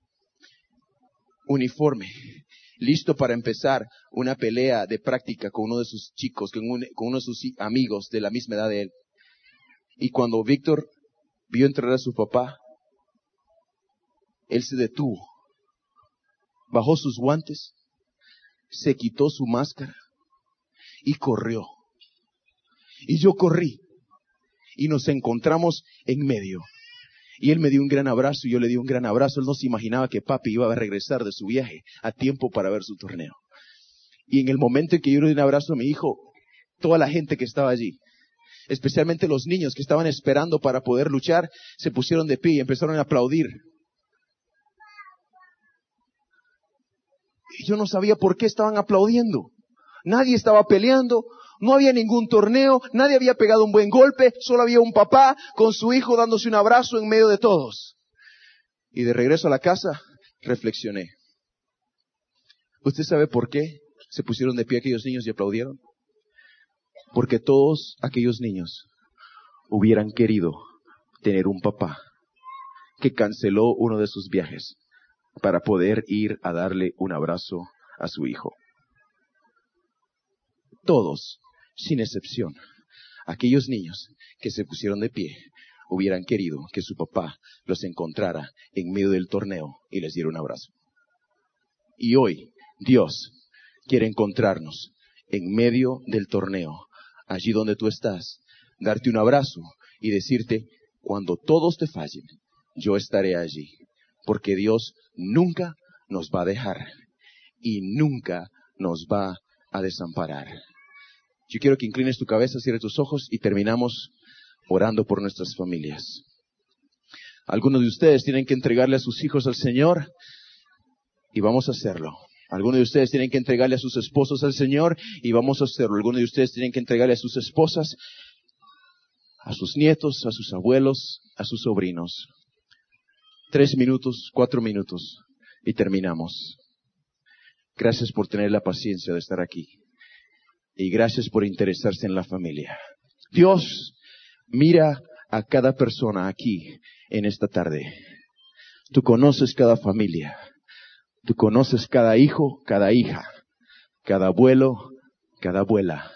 uniforme, listo para empezar una pelea de práctica con uno de sus chicos, con, un, con uno de sus amigos de la misma edad de él. Y cuando Víctor vio entrar a su papá, él se detuvo, bajó sus guantes, se quitó su máscara y corrió. Y yo corrí y nos encontramos en medio. Y él me dio un gran abrazo y yo le di un gran abrazo. Él no se imaginaba que papi iba a regresar de su viaje a tiempo para ver su torneo. Y en el momento en que yo le di un abrazo a mi hijo, toda la gente que estaba allí, especialmente los niños que estaban esperando para poder luchar, se pusieron de pie y empezaron a aplaudir. Y yo no sabía por qué estaban aplaudiendo. Nadie estaba peleando, no había ningún torneo, nadie había pegado un buen golpe, solo había un papá con su hijo dándose un abrazo en medio de todos. Y de regreso a la casa, reflexioné. ¿Usted sabe por qué se pusieron de pie aquellos niños y aplaudieron? Porque todos aquellos niños hubieran querido tener un papá que canceló uno de sus viajes para poder ir a darle un abrazo a su hijo. Todos, sin excepción, aquellos niños que se pusieron de pie hubieran querido que su papá los encontrara en medio del torneo y les diera un abrazo. Y hoy Dios quiere encontrarnos en medio del torneo, allí donde tú estás, darte un abrazo y decirte, cuando todos te fallen, yo estaré allí. Porque Dios nunca nos va a dejar y nunca nos va a desamparar. Yo quiero que inclines tu cabeza, cierres tus ojos y terminamos orando por nuestras familias. Algunos de ustedes tienen que entregarle a sus hijos al Señor y vamos a hacerlo. Algunos de ustedes tienen que entregarle a sus esposos al Señor y vamos a hacerlo. Algunos de ustedes tienen que entregarle a sus esposas, a sus nietos, a sus abuelos, a sus sobrinos. Tres minutos, cuatro minutos y terminamos. Gracias por tener la paciencia de estar aquí. Y gracias por interesarse en la familia. Dios mira a cada persona aquí en esta tarde. Tú conoces cada familia. Tú conoces cada hijo, cada hija, cada abuelo, cada abuela.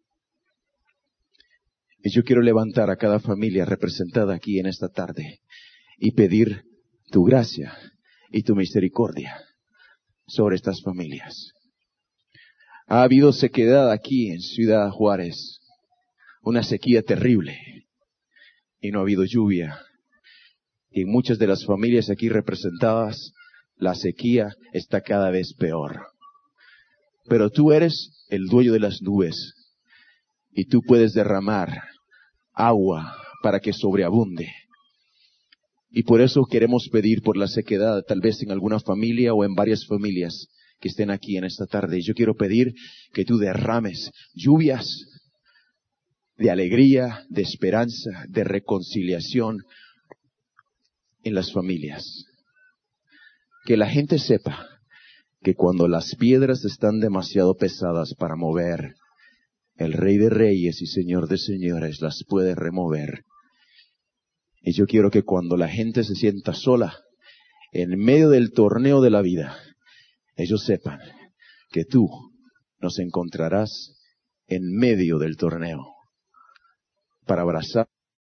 Y yo quiero levantar a cada familia representada aquí en esta tarde y pedir tu gracia y tu misericordia sobre estas familias. Ha habido sequedad aquí en Ciudad Juárez, una sequía terrible, y no ha habido lluvia. Y en muchas de las familias aquí representadas, la sequía está cada vez peor. Pero tú eres el dueño de las nubes y tú puedes derramar agua para que sobreabunde. Y por eso queremos pedir por la sequedad, tal vez en alguna familia o en varias familias que estén aquí en esta tarde. Y yo quiero pedir que tú derrames lluvias de alegría, de esperanza, de reconciliación en las familias. Que la gente sepa que cuando las piedras están demasiado pesadas para mover, el Rey de Reyes y Señor de Señores las puede remover. Y yo quiero que cuando la gente se sienta sola, en medio del torneo de la vida, ellos sepan que tú nos encontrarás en medio del torneo para abrazar